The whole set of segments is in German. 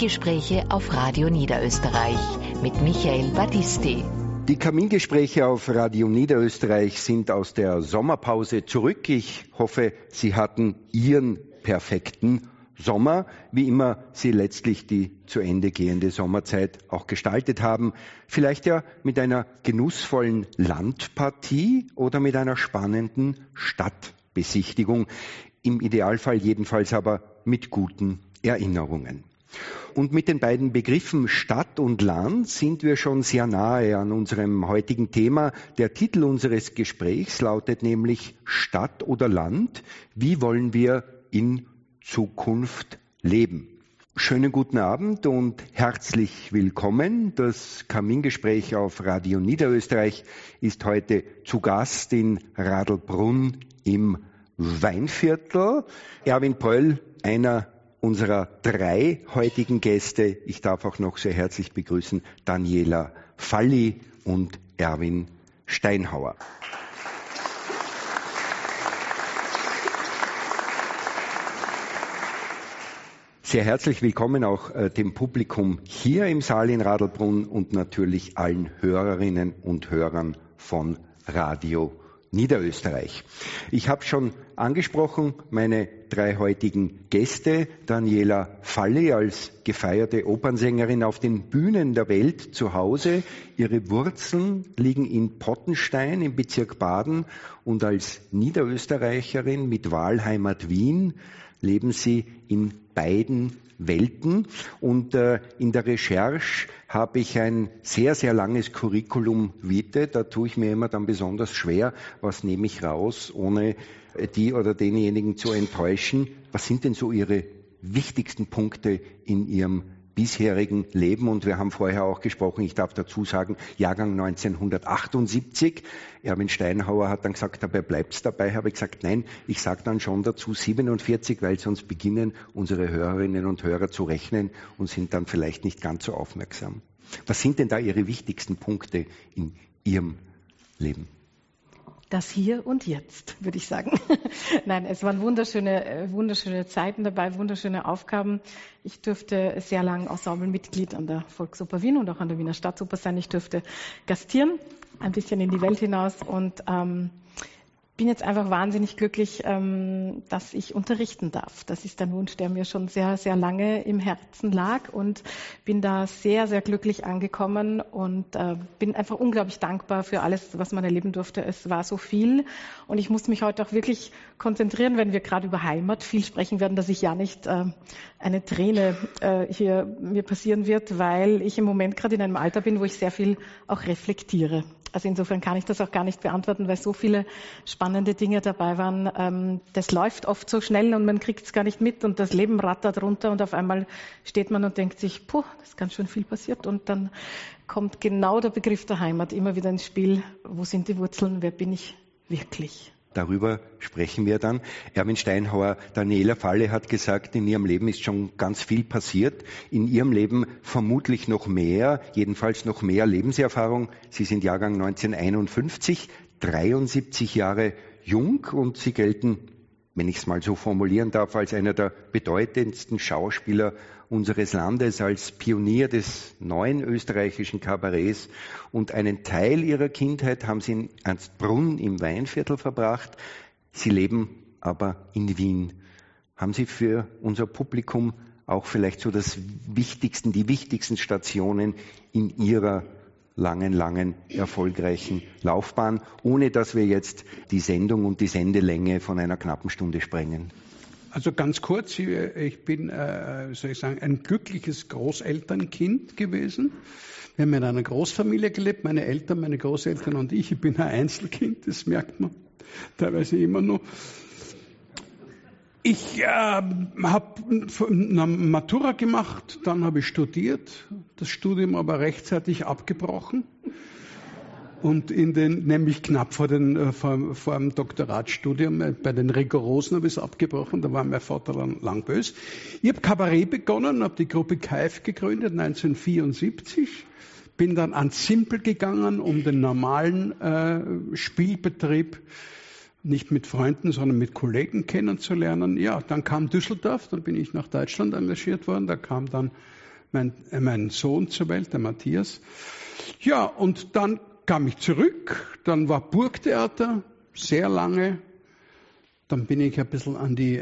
Kamingespräche auf Radio Niederösterreich mit Michael Battisti. Die Kamingespräche auf Radio Niederösterreich sind aus der Sommerpause zurück. Ich hoffe, Sie hatten Ihren perfekten Sommer, wie immer Sie letztlich die zu Ende gehende Sommerzeit auch gestaltet haben. Vielleicht ja mit einer genussvollen Landpartie oder mit einer spannenden Stadtbesichtigung. Im Idealfall jedenfalls aber mit guten Erinnerungen. Und mit den beiden Begriffen Stadt und Land sind wir schon sehr nahe an unserem heutigen Thema. Der Titel unseres Gesprächs lautet nämlich Stadt oder Land? Wie wollen wir in Zukunft leben? Schönen guten Abend und herzlich willkommen. Das Kamingespräch auf Radio Niederösterreich ist heute zu Gast in Radlbrunn im Weinviertel. Erwin Pröll, einer unserer drei heutigen Gäste. Ich darf auch noch sehr herzlich begrüßen Daniela Falli und Erwin Steinhauer. Sehr herzlich willkommen auch dem Publikum hier im Saal in Radlbrunn und natürlich allen Hörerinnen und Hörern von Radio Niederösterreich. Ich habe schon angesprochen, meine drei heutigen Gäste, Daniela Falli als gefeierte Opernsängerin auf den Bühnen der Welt zu Hause. Ihre Wurzeln liegen in Pottenstein im Bezirk Baden und als Niederösterreicherin mit Wahlheimat Wien leben sie in beiden Welten. Und in der Recherche habe ich ein sehr, sehr langes Curriculum vitae. Da tue ich mir immer dann besonders schwer, was nehme ich raus, ohne die oder denjenigen zu enttäuschen. Was sind denn so Ihre wichtigsten Punkte in Ihrem bisherigen Leben? Und wir haben vorher auch gesprochen, ich darf dazu sagen, Jahrgang 1978. Erwin Steinhauer hat dann gesagt, dabei bleibt's dabei. Habe ich gesagt, nein, ich sage dann schon dazu 47, weil sonst beginnen unsere Hörerinnen und Hörer zu rechnen und sind dann vielleicht nicht ganz so aufmerksam. Was sind denn da Ihre wichtigsten Punkte in Ihrem Leben? Das Hier und Jetzt, würde ich sagen. Nein, es waren wunderschöne Zeiten dabei, wunderschöne Aufgaben. Ich durfte sehr lang Ensemblemitglied an der Volksoper Wien und auch an der Wiener Staatsoper sein. Ich durfte gastieren, ein bisschen in die Welt hinaus und bin jetzt einfach wahnsinnig glücklich, dass ich unterrichten darf. Das ist ein Wunsch, der mir schon sehr, sehr lange im Herzen lag und bin da sehr, sehr glücklich angekommen und bin einfach unglaublich dankbar für alles, was man erleben durfte. Es war so viel und ich muss mich heute auch wirklich konzentrieren, wenn wir gerade über Heimat viel sprechen werden, dass ich ja nicht eine Träne hier mir passieren wird, weil ich im Moment gerade in einem Alter bin, wo ich sehr viel auch reflektiere. Also insofern kann ich das auch gar nicht beantworten, weil so viele spannende Dinge dabei waren. Das läuft oft so schnell und man kriegt es gar nicht mit und das Leben rattert runter und auf einmal steht man und denkt sich, puh, das ist ganz schön viel passiert und dann kommt genau der Begriff der Heimat immer wieder ins Spiel. Wo sind die Wurzeln? Wer bin ich wirklich? Darüber sprechen wir dann. Erwin Steinhauer, Daniela Falli hat gesagt, in ihrem Leben ist schon ganz viel passiert. In ihrem Leben vermutlich noch mehr, jedenfalls noch mehr Lebenserfahrung. Sie sind Jahrgang 1951, 73 Jahre jung und Sie gelten, wenn ich es mal so formulieren darf, als einer der bedeutendsten Schauspieler unseres Landes, als Pionier des neuen österreichischen Kabarets. Und einen Teil Ihrer Kindheit haben Sie in Ernstbrunn im Weinviertel verbracht. Sie leben aber in Wien. Haben Sie für unser Publikum auch vielleicht so die wichtigsten Stationen in Ihrer langen, erfolgreichen Laufbahn, ohne dass wir jetzt die Sendung und die Sendelänge von einer knappen Stunde sprengen? Also ganz kurz, ich bin, ein glückliches Großelternkind gewesen. Wir haben in einer Großfamilie gelebt, meine Eltern, meine Großeltern und ich. Ich bin ein Einzelkind, das merkt man teilweise immer noch. Ich habe eine Matura gemacht, dann habe ich studiert, das Studium aber rechtzeitig abgebrochen. Und nämlich knapp vor dem Doktoratstudium, bei den Rigorosen habe ich es abgebrochen, da war mein Vater dann lang böse. Ich habe Kabarett begonnen, habe die Gruppe Kaif gegründet, 1974. Bin dann ans Simpel gegangen, um den normalen Spielbetrieb nicht mit Freunden, sondern mit Kollegen kennenzulernen. Ja, dann kam Düsseldorf, dann bin ich nach Deutschland engagiert worden, da kam dann mein Sohn zur Welt, der Matthias. Ja, und dann kam ich zurück, dann war Burgtheater, sehr lange. Dann bin ich ein bisschen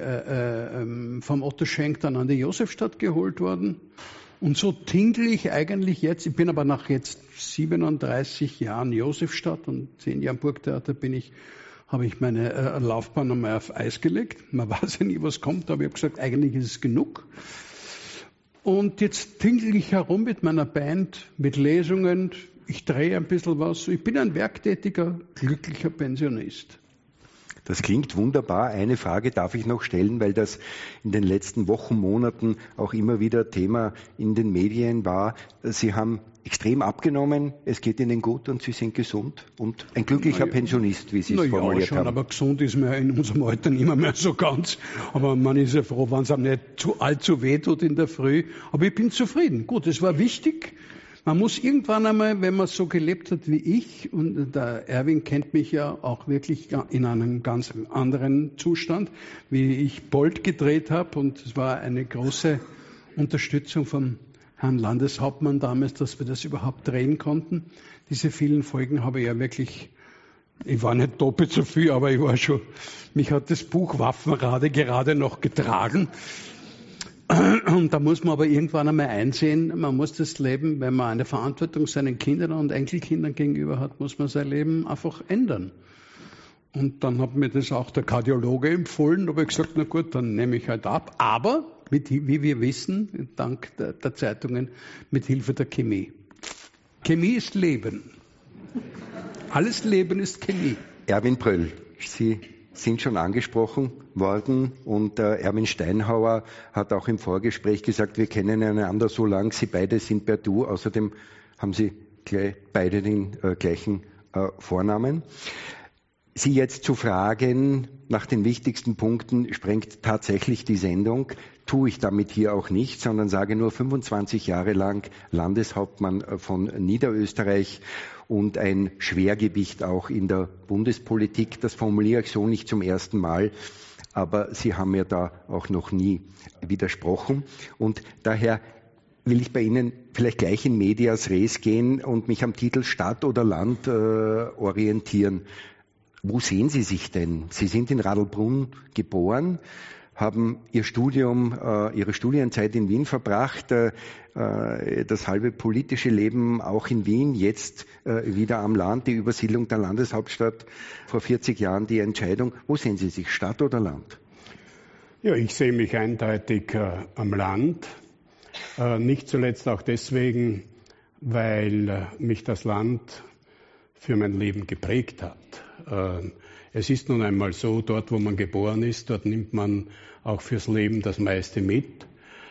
vom Otto Schenk dann an die Josefstadt geholt worden. Und so tingle ich eigentlich jetzt, ich bin aber nach jetzt 37 Jahren Josefstadt und 10 Jahren Burgtheater habe ich meine Laufbahn einmal auf Eis gelegt. Man weiß ja nie, was kommt, aber ich habe gesagt, eigentlich ist es genug. Und jetzt tingle ich herum mit meiner Band, mit Lesungen, ich drehe ein bisschen was. Ich bin ein werktätiger, glücklicher Pensionist. Das klingt wunderbar. Eine Frage darf ich noch stellen, weil das in den letzten Wochen, Monaten auch immer wieder Thema in den Medien war. Sie haben extrem abgenommen, es geht Ihnen gut und Sie sind gesund und ein glücklicher Schon, wie Sie es formuliert haben. Aber gesund ist man ja in unserem Alter nicht mehr so ganz. Aber man ist ja froh, wenn es einem nicht allzu weh tut in der Früh. Aber ich bin zufrieden. Gut, es war wichtig. Man muss irgendwann einmal, wenn man so gelebt hat wie ich, und der Erwin kennt mich ja auch wirklich in einem ganz anderen Zustand, wie ich Bolt gedreht habe, und es war eine große Unterstützung vom Herrn Landeshauptmann damals, dass wir das überhaupt drehen konnten. Diese vielen Folgen habe ich ja wirklich, ich war nicht doppelt so viel, aber mich hat das Buch Waffenrade gerade noch getragen. Und da muss man aber irgendwann einmal einsehen, man muss das Leben, wenn man eine Verantwortung seinen Kindern und Enkelkindern gegenüber hat, muss man sein Leben einfach ändern. Und dann hat mir das auch der Kardiologe empfohlen, da habe ich gesagt, na gut, dann nehme ich halt ab. Aber, wie wir wissen, dank der Zeitungen, mit Hilfe der Chemie. Chemie ist Leben. Alles Leben ist Chemie. Erwin Pröll, Sie sind schon angesprochen worden und Erwin Steinhauer hat auch im Vorgespräch gesagt, wir kennen einander so lang, Sie beide sind per Du. Außerdem haben Sie beide den gleichen Vornamen. Sie jetzt zu fragen nach den wichtigsten Punkten sprengt tatsächlich die Sendung. Tue ich damit hier auch nicht, sondern sage nur 25 Jahre lang Landeshauptmann von Niederösterreich und ein Schwergewicht auch in der Bundespolitik. Das formuliere ich so nicht zum ersten Mal, aber Sie haben mir da auch noch nie widersprochen. Und daher will ich bei Ihnen vielleicht gleich in medias res gehen und mich am Titel Stadt oder Land orientieren. Wo sehen Sie sich denn? Sie sind in Radlbrunn geboren, haben Ihre Studienzeit in Wien verbracht, das halbe politische Leben auch in Wien, jetzt wieder am Land, die Übersiedlung der Landeshauptstadt, vor 40 Jahren die Entscheidung. Wo sehen Sie sich, Stadt oder Land? Ja, ich sehe mich eindeutig am Land, nicht zuletzt auch deswegen, weil mich das Land für mein Leben geprägt hat. Es ist nun einmal so, dort wo man geboren ist, dort nimmt man auch fürs Leben das meiste mit.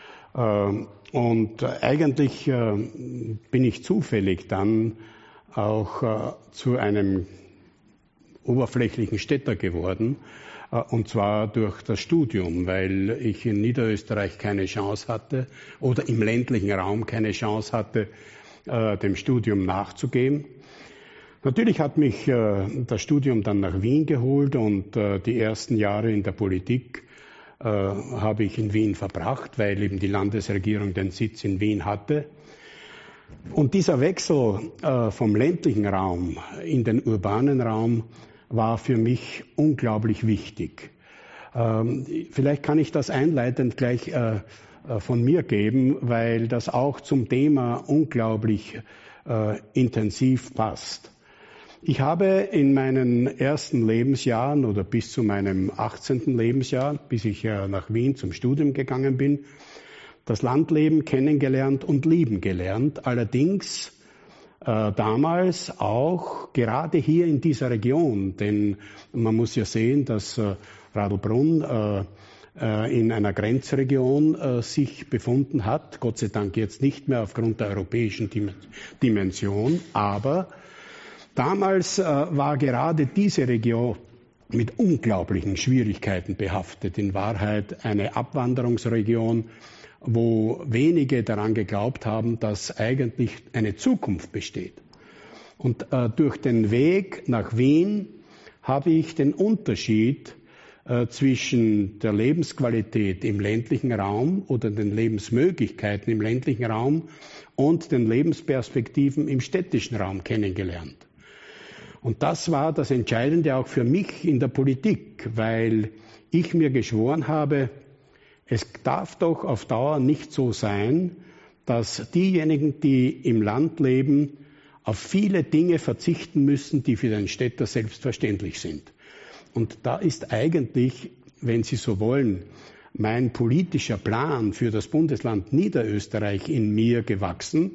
Und eigentlich bin ich zufällig dann auch zu einem oberflächlichen Städter geworden, und zwar durch das Studium, weil ich in Niederösterreich keine Chance hatte oder im ländlichen Raum keine Chance hatte, dem Studium nachzugehen. Natürlich hat mich das Studium dann nach Wien geholt und die ersten Jahre in der Politik habe ich in Wien verbracht, weil eben die Landesregierung den Sitz in Wien hatte. Und dieser Wechsel vom ländlichen Raum in den urbanen Raum war für mich unglaublich wichtig. Vielleicht kann ich das einleitend gleich von mir geben, weil das auch zum Thema unglaublich intensiv passt. Ich habe in meinen ersten Lebensjahren oder bis zu meinem 18. Lebensjahr, bis ich nach Wien zum Studium gegangen bin, das Landleben kennengelernt und lieben gelernt. Allerdings damals auch gerade hier in dieser Region, denn man muss ja sehen, dass Radlbrunn in einer Grenzregion sich befunden hat, Gott sei Dank jetzt nicht mehr aufgrund der europäischen Dimension, aber damals war gerade diese Region mit unglaublichen Schwierigkeiten behaftet. In Wahrheit eine Abwanderungsregion, wo wenige daran geglaubt haben, dass eigentlich eine Zukunft besteht. Und durch den Weg nach Wien habe ich den Unterschied zwischen der Lebensqualität im ländlichen Raum oder den Lebensmöglichkeiten im ländlichen Raum und den Lebensperspektiven im städtischen Raum kennengelernt. Und das war das Entscheidende auch für mich in der Politik, weil ich mir geschworen habe, es darf doch auf Dauer nicht so sein, dass diejenigen, die im Land leben, auf viele Dinge verzichten müssen, die für den Städter selbstverständlich sind. Und da ist eigentlich, wenn Sie so wollen, mein politischer Plan für das Bundesland Niederösterreich in mir gewachsen,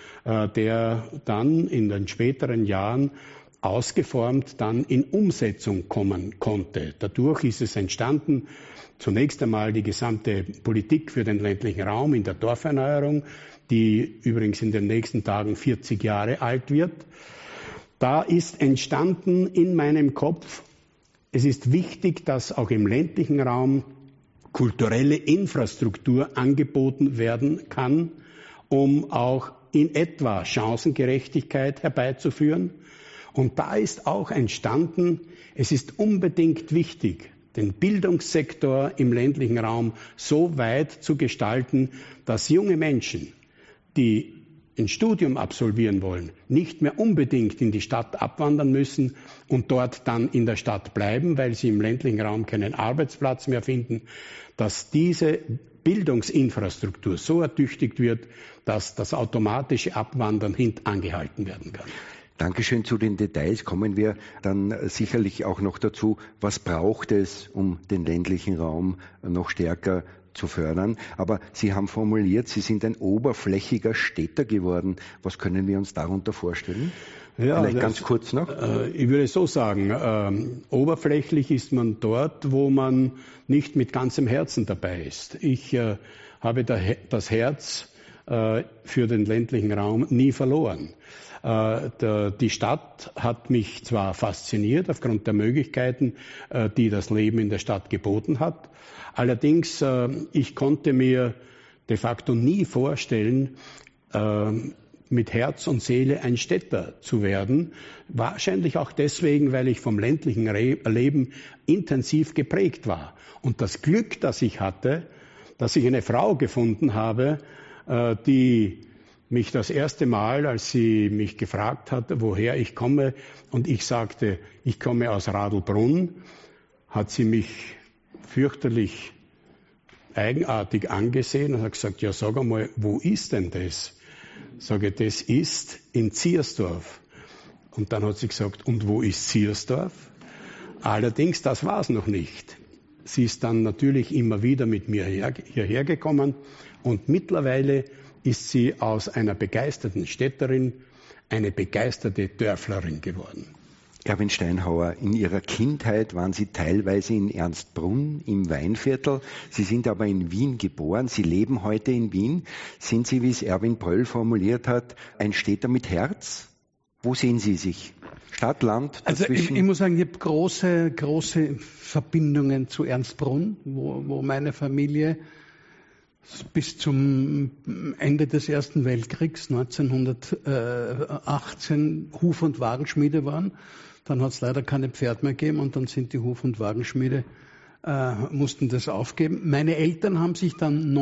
der dann in den späteren Jahren ausgeformt dann in Umsetzung kommen konnte. Dadurch ist es entstanden, zunächst einmal die gesamte Politik für den ländlichen Raum in der Dorferneuerung, die übrigens in den nächsten Tagen 40 Jahre alt wird. Da ist entstanden in meinem Kopf, es ist wichtig, dass auch im ländlichen Raum kulturelle Infrastruktur angeboten werden kann, um auch in etwa Chancengerechtigkeit herbeizuführen. Und da ist auch entstanden, es ist unbedingt wichtig, den Bildungssektor im ländlichen Raum so weit zu gestalten, dass junge Menschen, die ein Studium absolvieren wollen, nicht mehr unbedingt in die Stadt abwandern müssen und dort dann in der Stadt bleiben, weil sie im ländlichen Raum keinen Arbeitsplatz mehr finden, dass diese Bildungsinfrastruktur so ertüchtigt wird, dass das automatische Abwandern angehalten werden kann. Dankeschön. Zu den Details kommen wir dann sicherlich auch noch dazu. Was braucht es, um den ländlichen Raum noch stärker zu fördern? Aber Sie haben formuliert, Sie sind ein oberflächiger Städter geworden. Was können wir uns darunter vorstellen? Ja, vielleicht ganz kurz noch. Ich würde so sagen, oberflächlich ist man dort, wo man nicht mit ganzem Herzen dabei ist. Ich habe das Herz für den ländlichen Raum nie verloren. Die Stadt hat mich zwar fasziniert aufgrund der Möglichkeiten, die das Leben in der Stadt geboten hat. Allerdings, ich konnte mir de facto nie vorstellen, mit Herz und Seele ein Städter zu werden. Wahrscheinlich auch deswegen, weil ich vom ländlichen Leben intensiv geprägt war. Und das Glück, das ich hatte, dass ich eine Frau gefunden habe, die mich das erste Mal, als sie mich gefragt hat, woher ich komme, und ich sagte, ich komme aus Radlbrunn, hat sie mich fürchterlich eigenartig angesehen und hat gesagt, ja, sag einmal, wo ist denn das? Sage, das ist in Ziersdorf. Und dann hat sie gesagt, und wo ist Ziersdorf? Allerdings, das war es noch nicht. Sie ist dann natürlich immer wieder mit mir hierher gekommen und mittlerweile ist sie aus einer begeisterten Städterin eine begeisterte Dörflerin geworden. Erwin Steinhauer, in Ihrer Kindheit waren Sie teilweise in Ernstbrunn im Weinviertel. Sie sind aber in Wien geboren. Sie leben heute in Wien. Sind Sie, wie es Erwin Pröll formuliert hat, ein Städter mit Herz? Wo sehen Sie sich? Stadt, Land, dazwischen? Also ich muss sagen, ich habe große Verbindungen zu Ernstbrunn, wo meine Familie bis zum Ende des Ersten Weltkriegs 1918 Huf- und Wagenschmiede waren. Dann hat es leider keine Pferd mehr gegeben und dann sind die Huf- und Wagenschmiede, mussten das aufgeben. Meine Eltern haben sich dann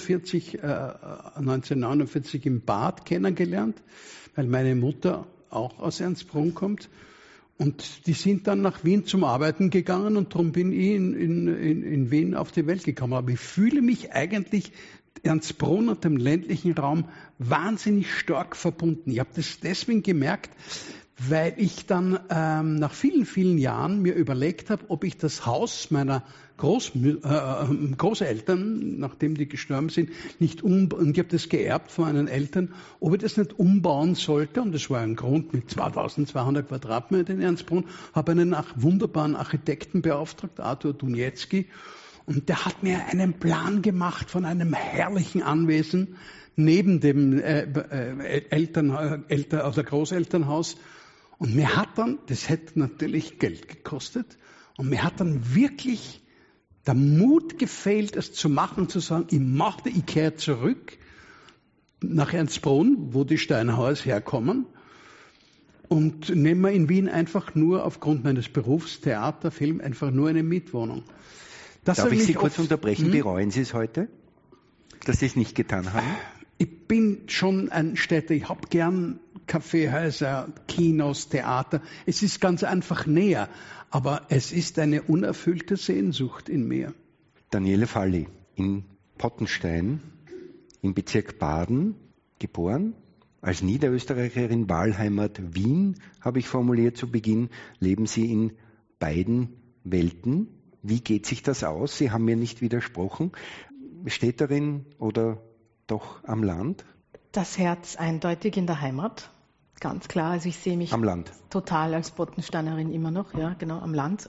1949 im Bad kennengelernt, weil meine Mutter auch aus Ernstbrunn kommt. Und die sind dann nach Wien zum Arbeiten gegangen und darum bin ich in Wien auf die Welt gekommen. Aber ich fühle mich eigentlich Ernstbrunn und dem ländlichen Raum wahnsinnig stark verbunden. Ich habe das deswegen gemerkt, weil ich dann nach vielen, vielen Jahren mir überlegt habe, ob ich das Haus meiner Großeltern, nachdem die gestorben sind, und ich habe das geerbt von meinen Eltern, ob ich das nicht umbauen sollte. Und das war ein Grund mit 2200 Quadratmeter in Ernstbrunn. Habe einen wunderbaren Architekten beauftragt, Arthur Dunietzky. Und der hat mir einen Plan gemacht von einem herrlichen Anwesen neben dem Großelternhaus. Und mir hat dann, das hätte natürlich Geld gekostet, und mir hat dann wirklich der Mut gefehlt, es zu machen, zu sagen, ich kehre zurück nach Ernstbrunn, wo die Steinhauers herkommen. und nehme mir in Wien einfach nur aufgrund meines Berufs, Theater, Film, einfach nur eine Mietwohnung. Darf ich Sie kurz unterbrechen? Bereuen Sie es heute, dass Sie es nicht getan haben? Ich bin schon ein Städter. Ich habe gern Kaffeehäuser, Kinos, Theater. Es ist ganz einfach näher. Aber es ist eine unerfüllte Sehnsucht in mir. Daniele Falli, in Pottenstein, im Bezirk Baden, geboren. Als Niederösterreicherin, Wahlheimat Wien, habe ich formuliert zu Beginn, leben Sie in beiden Welten. Wie geht sich das aus? Sie haben mir nicht widersprochen. Städterin oder doch am Land? Das Herz eindeutig in der Heimat, ganz klar. Also ich sehe mich am Land. Total als Pottensteinerin immer noch, ja, genau, am Land.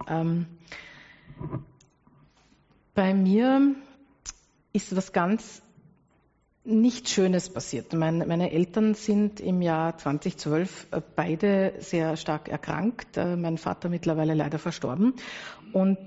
Bei mir ist was ganz nicht Schönes passiert. Meine Eltern sind im Jahr 2012 beide sehr stark erkrankt. Mein Vater mittlerweile leider verstorben. Und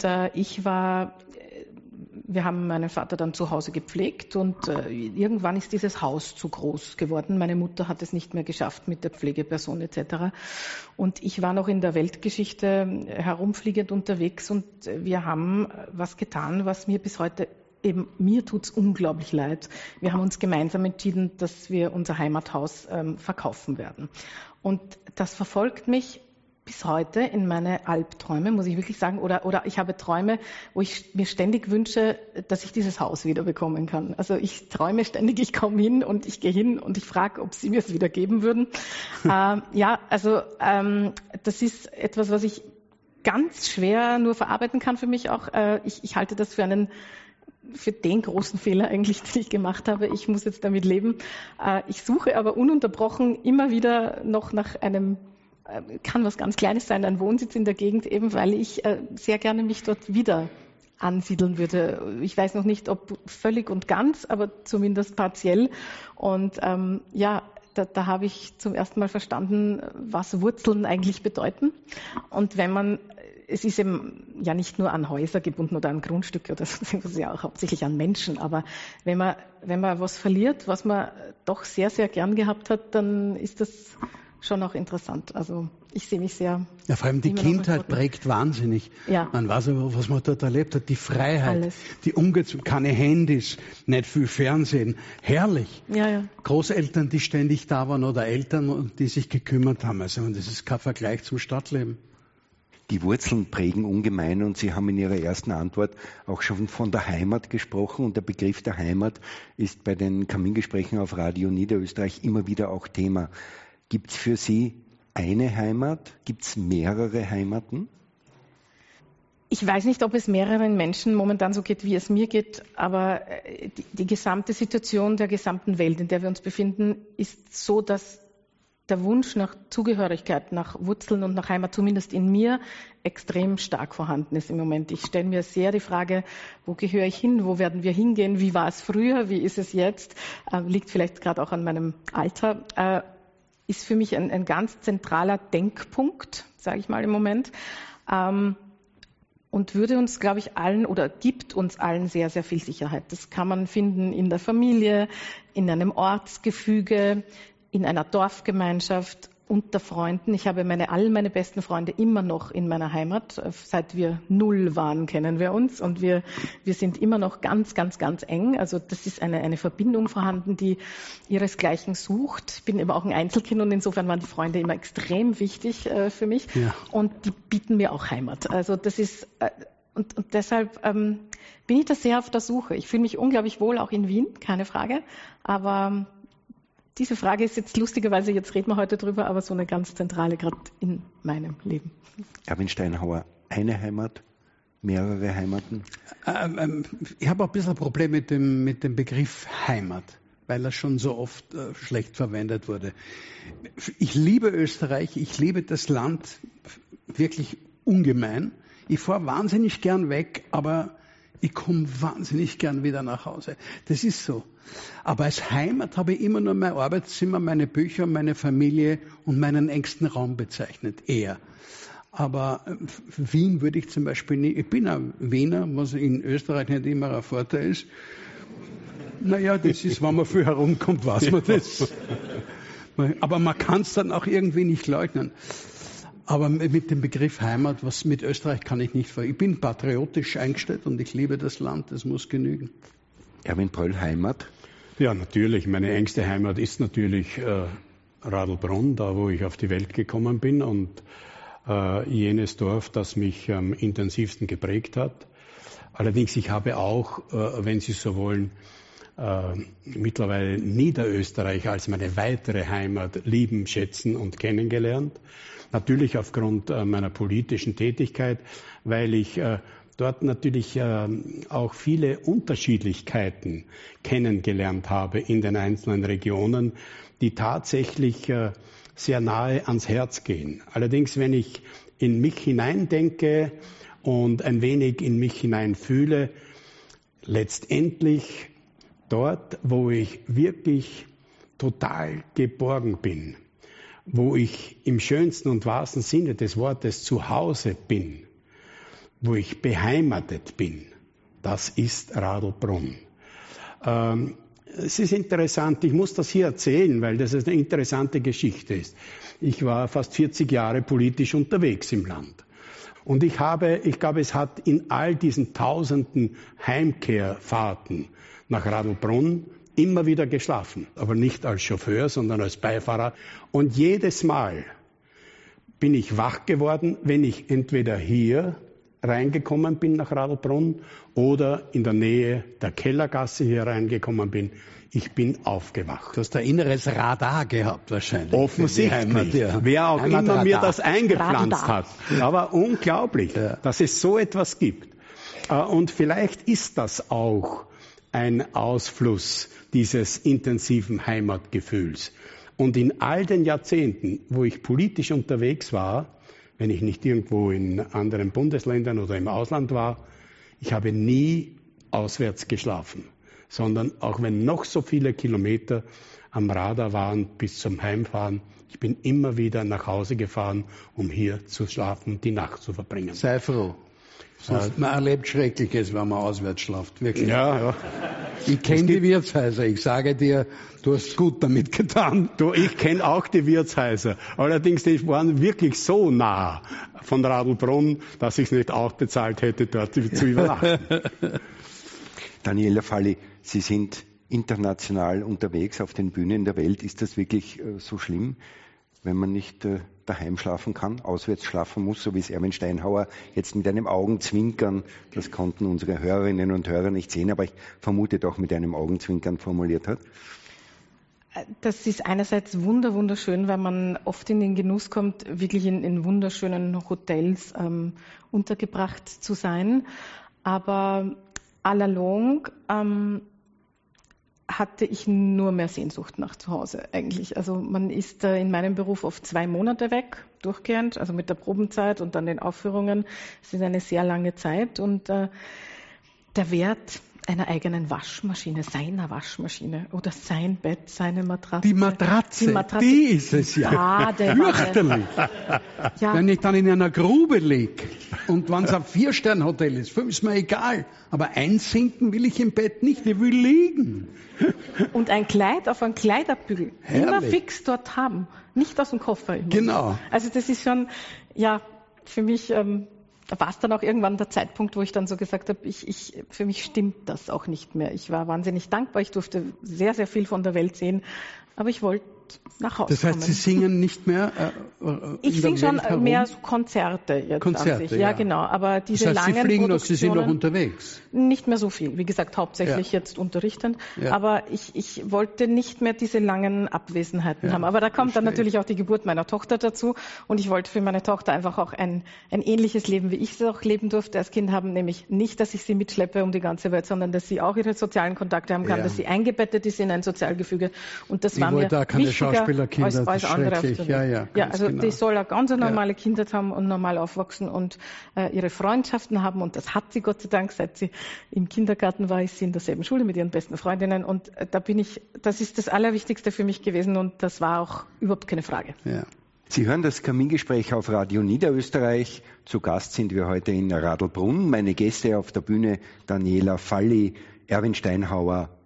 wir haben meinen Vater dann zu Hause gepflegt und irgendwann ist dieses Haus zu groß geworden. Meine Mutter hat es nicht mehr geschafft mit der Pflegeperson etc. Und ich war noch in der Weltgeschichte herumfliegend unterwegs und wir haben was getan, was mir bis heute eben, mir tut's unglaublich leid. Wir haben uns gemeinsam entschieden, dass wir unser Heimathaus verkaufen werden. Und das verfolgt mich bis heute in meine Albträume, muss ich wirklich sagen, oder ich habe Träume, wo ich mir ständig wünsche, dass ich dieses Haus wieder bekommen kann. Also ich träume ständig, ich komme hin und ich gehe hin und ich frage, ob sie mir es wieder geben würden. Das ist etwas, was ich ganz schwer nur verarbeiten kann für mich auch. Ich halte das für den großen Fehler eigentlich, den ich gemacht habe. Ich muss jetzt damit leben. Ich suche aber ununterbrochen immer wieder noch nach einem, kann was ganz Kleines sein, ein Wohnsitz in der Gegend, eben weil ich sehr gerne mich dort wieder ansiedeln würde. Ich weiß noch nicht, ob völlig und ganz, aber zumindest partiell. Und da habe ich zum ersten Mal verstanden, was Wurzeln eigentlich bedeuten. Und es ist eben ja nicht nur an Häuser gebunden oder an Grundstücke oder so, es ist ja auch hauptsächlich an Menschen. Aber wenn man was verliert, was man doch sehr, sehr gern gehabt hat, dann ist das schon auch interessant. Also ich sehe mich sehr... Ja, vor allem die Kindheit prägt wahnsinnig. Ja. Man weiß aber, was man dort erlebt hat. Die Freiheit, alles. Die keine Handys, nicht viel Fernsehen. Herrlich. Ja. Großeltern, die ständig da waren oder Eltern, die sich gekümmert haben. Also das ist kein Vergleich zum Stadtleben. Die Wurzeln prägen ungemein und Sie haben in Ihrer ersten Antwort auch schon von der Heimat gesprochen und der Begriff der Heimat ist bei den Kamingesprächen auf Radio Niederösterreich immer wieder auch Thema. Gibt es für Sie eine Heimat? Gibt es mehrere Heimaten? Ich weiß nicht, ob es mehreren Menschen momentan so geht, wie es mir geht, aber die gesamte Situation der gesamten Welt, in der wir uns befinden, ist so, dass der Wunsch nach Zugehörigkeit, nach Wurzeln und nach Heimat, zumindest in mir, extrem stark vorhanden ist im Moment. Ich stelle mir sehr die Frage, wo gehöre ich hin, wo werden wir hingehen, wie war es früher, wie ist es jetzt, liegt vielleicht gerade auch an meinem Alter, ist für mich ein ganz zentraler Denkpunkt, sage ich mal im Moment, und würde uns, glaube ich, allen oder gibt uns allen sehr, sehr viel Sicherheit. Das kann man finden in der Familie, in einem Ortsgefüge, in einer Dorfgemeinschaft, unter Freunden. Ich habe all meine besten Freunde immer noch in meiner Heimat. Seit wir 0 waren, kennen wir uns und wir sind immer noch ganz, ganz, ganz eng. Also das ist eine Verbindung vorhanden, die ihresgleichen sucht. Ich bin eben auch ein Einzelkind und insofern waren die Freunde immer extrem wichtig für mich. Ja. Und die bieten mir auch Heimat. Also das ist, und deshalb bin ich da sehr auf der Suche. Ich fühle mich unglaublich wohl, auch in Wien, keine Frage. Aber diese Frage ist jetzt lustigerweise, jetzt reden wir heute drüber, aber so eine ganz zentrale gerade in meinem Leben. Erwin Steinhauer, eine Heimat, mehrere Heimaten? Ich habe auch ein bisschen ein Problem mit dem Begriff Heimat, weil er schon so oft schlecht verwendet wurde. Ich liebe Österreich, ich liebe das Land wirklich ungemein. Ich fahre wahnsinnig gern weg, aber ich komme wahnsinnig gern wieder nach Hause. Das ist so. Aber als Heimat habe ich immer nur mein Arbeitszimmer, meine Bücher, meine Familie und meinen engsten Raum bezeichnet, eher. Aber Wien würde ich zum Beispiel nicht. Ich bin ein Wiener, was in Österreich nicht immer ein Vorteil ist. Naja, das ist, wenn man viel herumkommt, weiß man das. Aber man kann es dann auch irgendwie nicht leugnen. Aber mit dem Begriff Heimat, was mit Österreich kann ich nicht ver. Ich bin patriotisch eingestellt und ich liebe das Land, das muss genügen. Erwin Pröll, Heimat? Ja, natürlich. Meine engste Heimat ist natürlich Radlbrunn, da wo ich auf die Welt gekommen bin und jenes Dorf, das mich am intensivsten geprägt hat. Allerdings, ich habe auch, wenn Sie so wollen, mittlerweile Niederösterreich als meine weitere Heimat lieben, schätzen und kennengelernt. Natürlich aufgrund meiner politischen Tätigkeit, weil ich dort natürlich auch viele Unterschiedlichkeiten kennengelernt habe in den einzelnen Regionen, die tatsächlich sehr nahe ans Herz gehen. Allerdings, wenn ich in mich hineindenke und ein wenig in mich hineinfühle, letztendlich dort, wo ich wirklich total geborgen bin, wo ich im schönsten und wahrsten Sinne des Wortes zu Hause bin, wo ich beheimatet bin, das ist Radlbrunn. Es ist interessant, ich muss das hier erzählen, weil das eine interessante Geschichte ist. Ich war fast 40 Jahre politisch unterwegs im Land. Und ich glaube, es hat in all diesen tausenden Heimkehrfahrten nach Radlbrunn immer wieder geschlafen. Aber nicht als Chauffeur, sondern als Beifahrer. Und jedes Mal bin ich wach geworden, wenn ich entweder hier reingekommen bin nach Radlbrunn oder in der Nähe der Kellergasse hier reingekommen bin. Ich bin aufgewacht. Du hast ein inneres Radar gehabt wahrscheinlich. Offensichtlich. Heimat, ja. Wer auch immer mir das eingepflanzt Radar. hat. Aber unglaublich, dass es so etwas gibt. Und vielleicht ist das auch ein Ausfluss dieses intensiven Heimatgefühls. Und in all den Jahrzehnten, wo ich politisch unterwegs war, wenn ich nicht irgendwo in anderen Bundesländern oder im Ausland war, ich habe nie auswärts geschlafen, sondern auch wenn noch so viele Kilometer am Radar waren bis zum Heimfahren, ich bin immer wieder nach Hause gefahren, um hier zu schlafen, die Nacht zu verbringen. Sei froh. Sonst man erlebt Schreckliches, wenn man auswärts schlaft. Wirklich. Ja. Ich kenne die Wirtshäuser. Ich sage dir, du hast gut damit getan. Ich kenne auch die Wirtshäuser. Allerdings, die waren wirklich so nah von Radlbrunn, dass ich es nicht auch bezahlt hätte, dort zu übernachten. Daniela Falli, Sie sind international unterwegs auf den Bühnen der Welt. Ist das wirklich so schlimm, wenn man nicht daheim schlafen kann, auswärts schlafen muss, so wie es Erwin Steinhauer jetzt mit einem Augenzwinkern, das konnten unsere Hörerinnen und Hörer nicht sehen, aber ich vermute doch mit einem Augenzwinkern formuliert hat? Das ist einerseits wunderschön, weil man oft in den Genuss kommt, wirklich in wunderschönen Hotels untergebracht zu sein. Aber all along hatte ich nur mehr Sehnsucht nach zu Hause eigentlich. Also man ist in meinem Beruf oft 2 Monate weg, durchgehend, also mit der Probenzeit und dann den Aufführungen. Es ist eine sehr lange Zeit und der Wert einer eigenen Waschmaschine, seiner Waschmaschine oder sein Bett, seine Matratze. Die Matratze, die ist es ja. Fürchterlich. Ja. Wenn ich dann in einer Grube liege und wenn es ein 4-Sterne-Hotel ist, ist mir egal. Aber einsinken will ich im Bett nicht, ich will liegen. Und ein Kleid auf einen Kleiderbügel. Herrlich. Immer fix dort haben. Nicht aus dem Koffer. Immer. Genau. Also das ist schon, ja, für mich war es dann auch irgendwann der Zeitpunkt, wo ich dann so gesagt habe, für mich stimmt das auch nicht mehr. Ich war wahnsinnig dankbar, ich durfte sehr, sehr viel von der Welt sehen, aber ich wollte nach Hause kommen. Das heißt, Sie singen nicht mehr ich singe schon mehr so Konzerte jetzt. Konzerte, ja genau. Aber diese das heißt, langen Sie fliegen noch, Produktionen, Sie sind noch unterwegs? Nicht mehr so viel. Wie gesagt, hauptsächlich jetzt unterrichtend. Ja. Aber ich wollte nicht mehr diese langen Abwesenheiten haben. Aber da kommt dann natürlich auch die Geburt meiner Tochter dazu. Und ich wollte für meine Tochter einfach auch ein ähnliches Leben, wie ich es auch leben durfte als Kind haben. Nämlich nicht, dass ich sie mitschleppe um die ganze Welt, sondern dass sie auch ihre sozialen Kontakte haben kann, dass sie eingebettet ist in ein Sozialgefüge. Und das war mir wichtiger als andere. Also die soll eine ganz normale Kindheit haben und normal aufwachsen und ihre Freundschaften haben. Und das hat sie Gott sei Dank, seit sie im Kindergarten war, ist sie in derselben Schule mit ihren besten Freundinnen. Und das ist das Allerwichtigste für mich gewesen und das war auch überhaupt keine Frage. Ja. Sie hören das Kamingespräch auf Radio Niederösterreich. Zu Gast sind wir heute in Radlbrunn. Meine Gäste auf der Bühne Daniela Falli, Erwin Steinhauer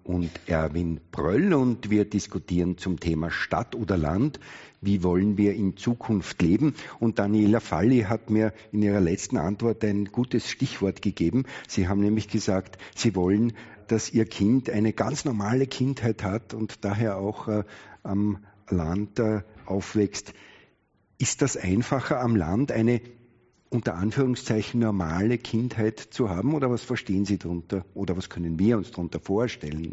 und Erwin Bröll und wir diskutieren zum Thema Stadt oder Land. Wie wollen wir in Zukunft leben? Und Daniela Falli hat mir in ihrer letzten Antwort ein gutes Stichwort gegeben. Sie haben nämlich gesagt, Sie wollen, dass Ihr Kind eine ganz normale Kindheit hat und daher auch am Land aufwächst. Ist das einfacher am Land, eine unter Anführungszeichen normale Kindheit zu haben? Oder was verstehen Sie darunter? Oder was können wir uns darunter vorstellen?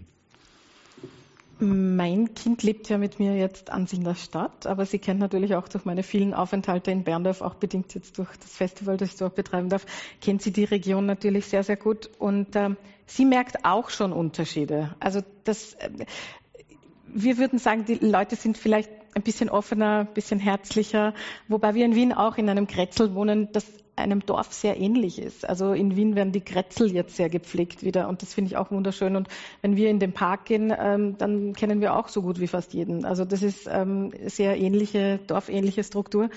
Mein Kind lebt ja mit mir jetzt an sich in der Stadt, aber sie kennt natürlich auch durch meine vielen Aufenthalte in Berndorf, auch bedingt jetzt durch das Festival, das ich dort betreiben darf, kennt sie die Region natürlich sehr, sehr gut. Und sie merkt auch schon Unterschiede. Also wir würden sagen, die Leute sind vielleicht ein bisschen offener, ein bisschen herzlicher, wobei wir in Wien auch in einem Grätzl wohnen, das einem Dorf sehr ähnlich ist. Also in Wien werden die Grätzl jetzt sehr gepflegt wieder und das finde ich auch wunderschön. Und wenn wir in den Park gehen, dann kennen wir auch so gut wie fast jeden. Also das ist sehr ähnliche, dorfähnliche Struktur.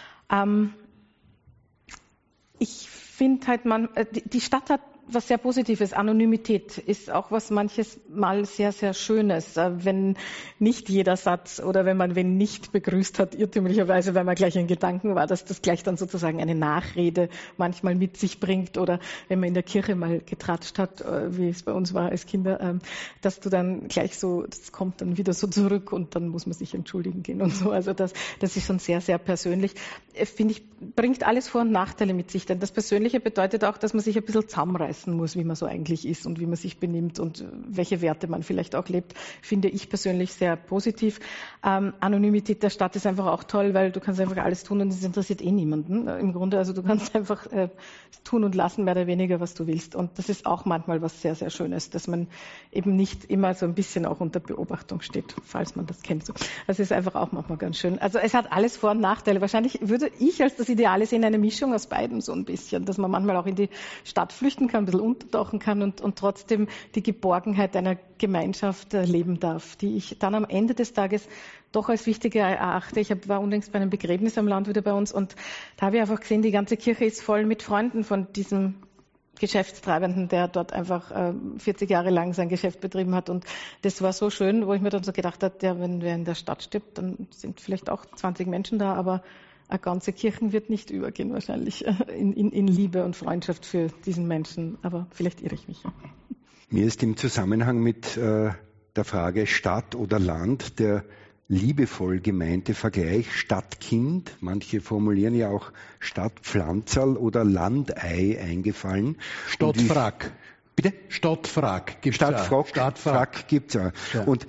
Ich finde halt, die Stadt hat was sehr Positives. Anonymität ist auch was manches Mal sehr, sehr Schönes. Wenn nicht jeder Satz oder wenn man wen nicht begrüßt hat, irrtümlicherweise, weil man gleich in Gedanken war, dass das gleich dann sozusagen eine Nachrede manchmal mit sich bringt oder wenn man in der Kirche mal getratscht hat, wie es bei uns war als Kinder, dass du dann gleich so, das kommt dann wieder so zurück und dann muss man sich entschuldigen gehen und so. Also das ist schon sehr, sehr persönlich. Finde ich, bringt alles Vor- und Nachteile mit sich, denn das Persönliche bedeutet auch, dass man sich ein bisschen zusammenreißen muss, wie man so eigentlich ist und wie man sich benimmt und welche Werte man vielleicht auch lebt, finde ich persönlich sehr positiv. Anonymität der Stadt ist einfach auch toll, weil du kannst einfach alles tun und es interessiert eh niemanden. Im Grunde, also du kannst einfach tun und lassen, mehr oder weniger, was du willst. Und das ist auch manchmal was sehr, sehr Schönes, dass man eben nicht immer so ein bisschen auch unter Beobachtung steht, falls man das kennt. Das ist einfach auch manchmal ganz schön. Also es hat alles Vor- und Nachteile. Wahrscheinlich würde ich als das Ideale sehen, eine Mischung aus beidem so ein bisschen, dass man manchmal auch in die Stadt flüchten kann, ein bisschen untertauchen kann und trotzdem die Geborgenheit einer Gemeinschaft leben darf, die ich dann am Ende des Tages doch als wichtiger erachte. Ich war unlängst bei einem Begräbnis am Land wieder bei uns und da habe ich einfach gesehen, die ganze Kirche ist voll mit Freunden von diesem Geschäftstreibenden, der dort einfach 40 Jahre lang sein Geschäft betrieben hat. Und das war so schön, wo ich mir dann so gedacht habe, ja, wenn wer in der Stadt stirbt, dann sind vielleicht auch 20 Menschen da, aber eine ganze Kirche wird nicht übergehen wahrscheinlich in Liebe und Freundschaft für diesen Menschen. Aber vielleicht irre ich mich. Mir ist im Zusammenhang mit der Frage Stadt oder Land der liebevoll gemeinte Vergleich Stadtkind, manche formulieren ja auch Stadtpflanzerl oder Landei eingefallen. Stadtfrack. Bitte? Stadtfrack gibt's Stadtfrack gibt's auch. Ja. Und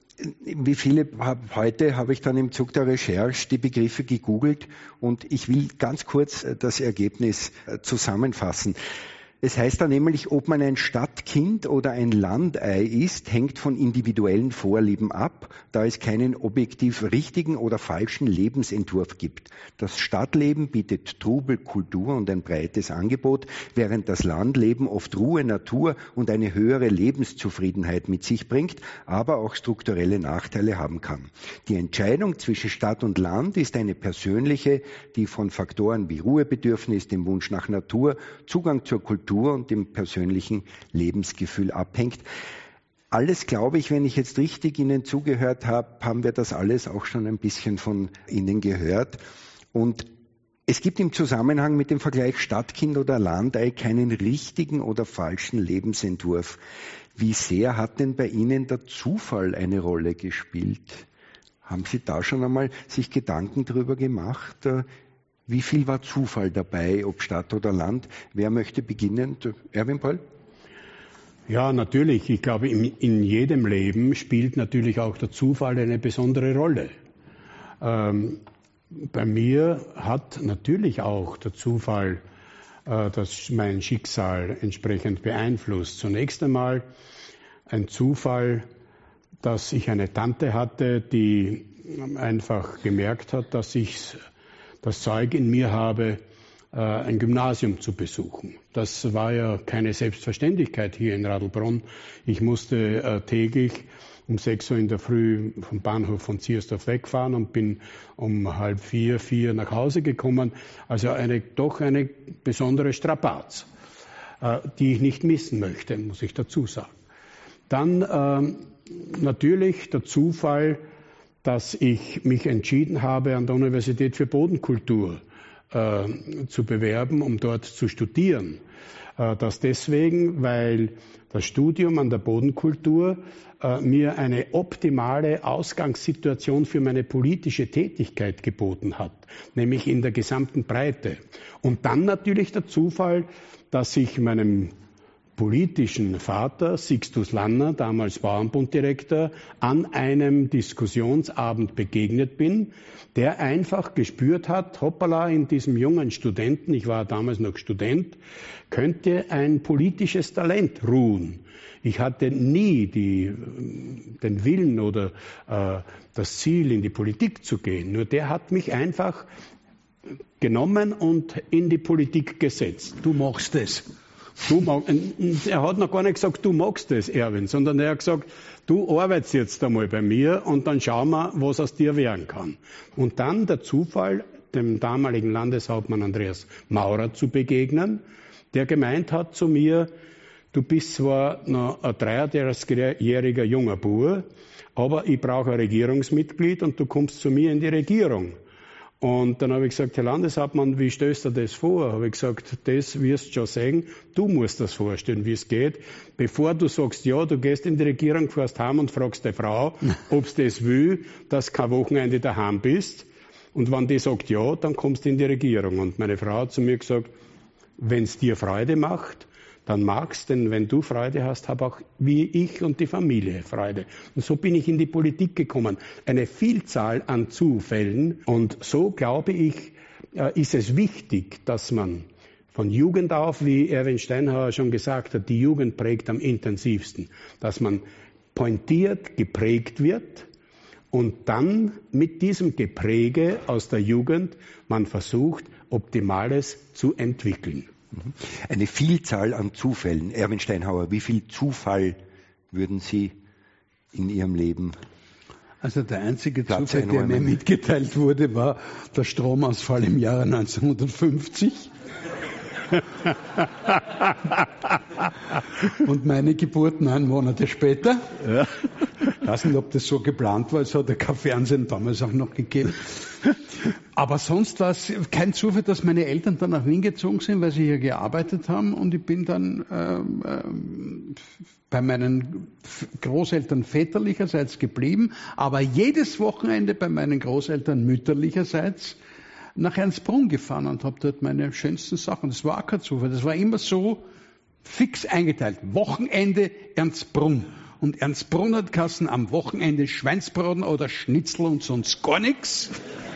wie viele heute habe ich dann im Zug der Recherche die Begriffe gegoogelt und ich will ganz kurz das Ergebnis zusammenfassen. Es heißt da nämlich, ob man ein Stadtkind oder ein Landei ist, hängt von individuellen Vorlieben ab, da es keinen objektiv richtigen oder falschen Lebensentwurf gibt. Das Stadtleben bietet Trubel, Kultur und ein breites Angebot, während das Landleben oft Ruhe, Natur und eine höhere Lebenszufriedenheit mit sich bringt, aber auch strukturelle Nachteile haben kann. Die Entscheidung zwischen Stadt und Land ist eine persönliche, die von Faktoren wie Ruhebedürfnis, dem Wunsch nach Natur, Zugang zur Kultur und dem persönlichen Lebensgefühl abhängt. Alles, glaube ich, wenn ich jetzt richtig Ihnen zugehört habe, haben wir das alles auch schon ein bisschen von Ihnen gehört. Und es gibt im Zusammenhang mit dem Vergleich Stadtkind oder Landei keinen richtigen oder falschen Lebensentwurf. Wie sehr hat denn bei Ihnen der Zufall eine Rolle gespielt? Haben Sie da schon einmal sich Gedanken darüber gemacht? Wie viel war Zufall dabei, ob Stadt oder Land? Wer möchte beginnen? Erwin Bröll? Ja, natürlich. Ich glaube, in jedem Leben spielt natürlich auch der Zufall eine besondere Rolle. Bei mir hat natürlich auch der Zufall mein Schicksal entsprechend beeinflusst. Zunächst einmal ein Zufall, dass ich eine Tante hatte, die einfach gemerkt hat, dass ich das Zeug in mir habe, ein Gymnasium zu besuchen. Das war ja keine Selbstverständlichkeit hier in Radlbrunn. Ich musste täglich um 6 Uhr in der Früh vom Bahnhof von Ziersdorf wegfahren und bin um 3:30, 4 nach Hause gekommen. Also doch eine besondere Strapaz, die ich nicht missen möchte, muss ich dazu sagen. Dann natürlich der Zufall, dass ich mich entschieden habe, an der Universität für Bodenkultur zu bewerben, um dort zu studieren. Das deswegen, weil das Studium an der Bodenkultur mir eine optimale Ausgangssituation für meine politische Tätigkeit geboten hat, nämlich in der gesamten Breite. Und dann natürlich der Zufall, dass ich meinem politischen Vater, Sixtus Lanner, damals Bauernbunddirektor, an einem Diskussionsabend begegnet bin, der einfach gespürt hat, hoppala, in diesem jungen Studenten, ich war damals noch Student, könnte ein politisches Talent ruhen. Ich hatte nie den Willen oder das Ziel, in die Politik zu gehen. Nur der hat mich einfach genommen und in die Politik gesetzt. Du machst es. Er hat noch gar nicht gesagt, du magst es, Erwin, sondern er hat gesagt, du arbeitest jetzt einmal bei mir und dann schauen wir, was aus dir werden kann. Und dann der Zufall, dem damaligen Landeshauptmann Andreas Maurer zu begegnen, der gemeint hat zu mir, du bist zwar noch ein 33-jähriger junger Bub, aber ich brauche ein Regierungsmitglied und du kommst zu mir in die Regierung. Und dann habe ich gesagt, Herr Landeshauptmann, wie stellst du das vor? Habe ich gesagt, das wirst du schon sehen, du musst das vorstellen, wie es geht. Bevor du sagst, ja, du gehst in die Regierung, fährst heim und fragst deine Frau, ob sie das will, dass du kein Wochenende daheim bist. Und wenn die sagt ja, dann kommst du in die Regierung. Und meine Frau hat zu mir gesagt, wenn es dir Freude macht, dann magst, denn wenn du Freude hast, habe auch wie ich und die Familie Freude. Und so bin ich in die Politik gekommen. Eine Vielzahl an Zufällen. Und so glaube ich, ist es wichtig, dass man von Jugend auf, wie Erwin Steinhauer schon gesagt hat, die Jugend prägt am intensivsten. Dass man pointiert geprägt wird und dann mit diesem Gepräge aus der Jugend man versucht, Optimales zu entwickeln. Eine Vielzahl an Zufällen. Erwin Steinhauer, wie viel Zufall würden Sie in Ihrem Leben? Also der einzige Zufall, der mir mitgeteilt wurde, war der Stromausfall im Jahre 1950. Und meine Geburt 9 Monate später. Ja. Ich weiß nicht, ob das so geplant war, es hat ja kein Fernsehen damals auch noch gegeben. Aber sonst war es kein Zufall, dass meine Eltern dann nach Wien gezogen sind, weil sie hier gearbeitet haben. Und ich bin dann bei meinen Großeltern väterlicherseits geblieben, aber jedes Wochenende bei meinen Großeltern mütterlicherseits nach Ernstbrunn gefahren und habe dort meine schönsten Sachen. Das war auch kein Zufall, das war immer so fix eingeteilt. Wochenende Ernstbrunn. Und Ernstbrunn hat geheißen, am Wochenende Schweinsbraten oder Schnitzel und sonst gar nichts.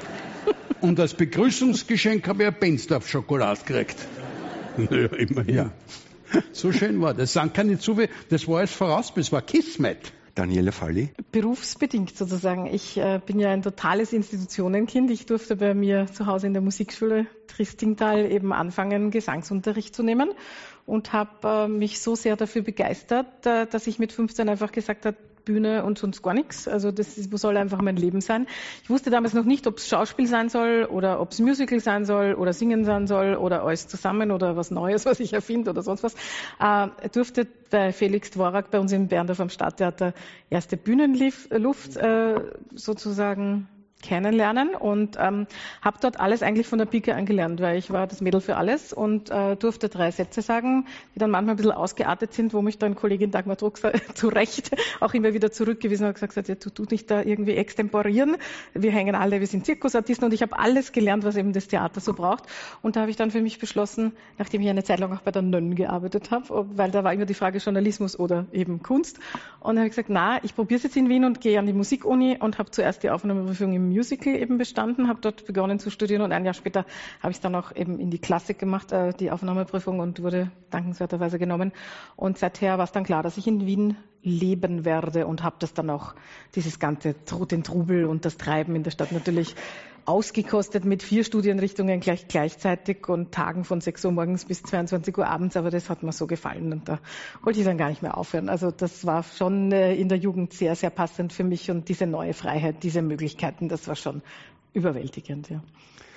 Und als Begrüßungsgeschenk habe ich ein Bensdorf-Schokolade gekriegt. Ja, immerhin. Ja. So schön war das. Das sind keine Zufälle, das war alles voraus, das war Kismet. Daniela Falli? Berufsbedingt sozusagen. Ich bin ja ein totales Institutionenkind. Ich durfte bei mir zu Hause in der Musikschule Tristingtal eben anfangen, Gesangsunterricht zu nehmen und habe mich so sehr dafür begeistert, dass ich mit 15 einfach gesagt habe, Bühne und sonst gar nichts. Also das soll einfach mein Leben sein. Ich wusste damals noch nicht, ob es Schauspiel sein soll oder ob es Musical sein soll oder Singen sein soll oder alles zusammen oder was Neues, was ich erfinde oder sonst was. Durfte bei Felix Dvorak bei uns in Berndorf am Stadttheater erste Bühnenluft sozusagen kennenlernen und habe dort alles eigentlich von der Pike an gelernt, weil ich war das Mädel für alles und durfte 3 Sätze sagen, die dann manchmal ein bisschen ausgeartet sind, wo mich dann Kollegin Dagmar Druckser zu Recht auch immer wieder zurückgewiesen hat und gesagt, ja, du nicht da irgendwie extemporieren, wir sind Zirkusartisten und ich habe alles gelernt, was eben das Theater so braucht. Und da habe ich dann für mich beschlossen, nachdem ich eine Zeit lang auch bei der Nönn gearbeitet habe, weil da war immer die Frage Journalismus oder eben Kunst, und dann habe ich gesagt, ich probiere es jetzt in Wien und gehe an die Musikuni und habe zuerst die Aufnahmeprüfung im Musical eben bestanden, habe dort begonnen zu studieren und ein Jahr später habe ich es dann auch eben in die Klassik gemacht, die Aufnahmeprüfung, und wurde dankenswerterweise genommen. Und seither war es dann klar, dass ich in Wien leben werde und habe das dann auch, dieses ganze den Trubel und das Treiben in der Stadt natürlich ausgekostet mit 4 Studienrichtungen gleichzeitig und Tagen von 6 Uhr morgens bis 22 Uhr abends, aber das hat mir so gefallen und da wollte ich dann gar nicht mehr aufhören. Also das war schon in der Jugend sehr, sehr passend für mich und diese neue Freiheit, diese Möglichkeiten, das war schon überwältigend, ja.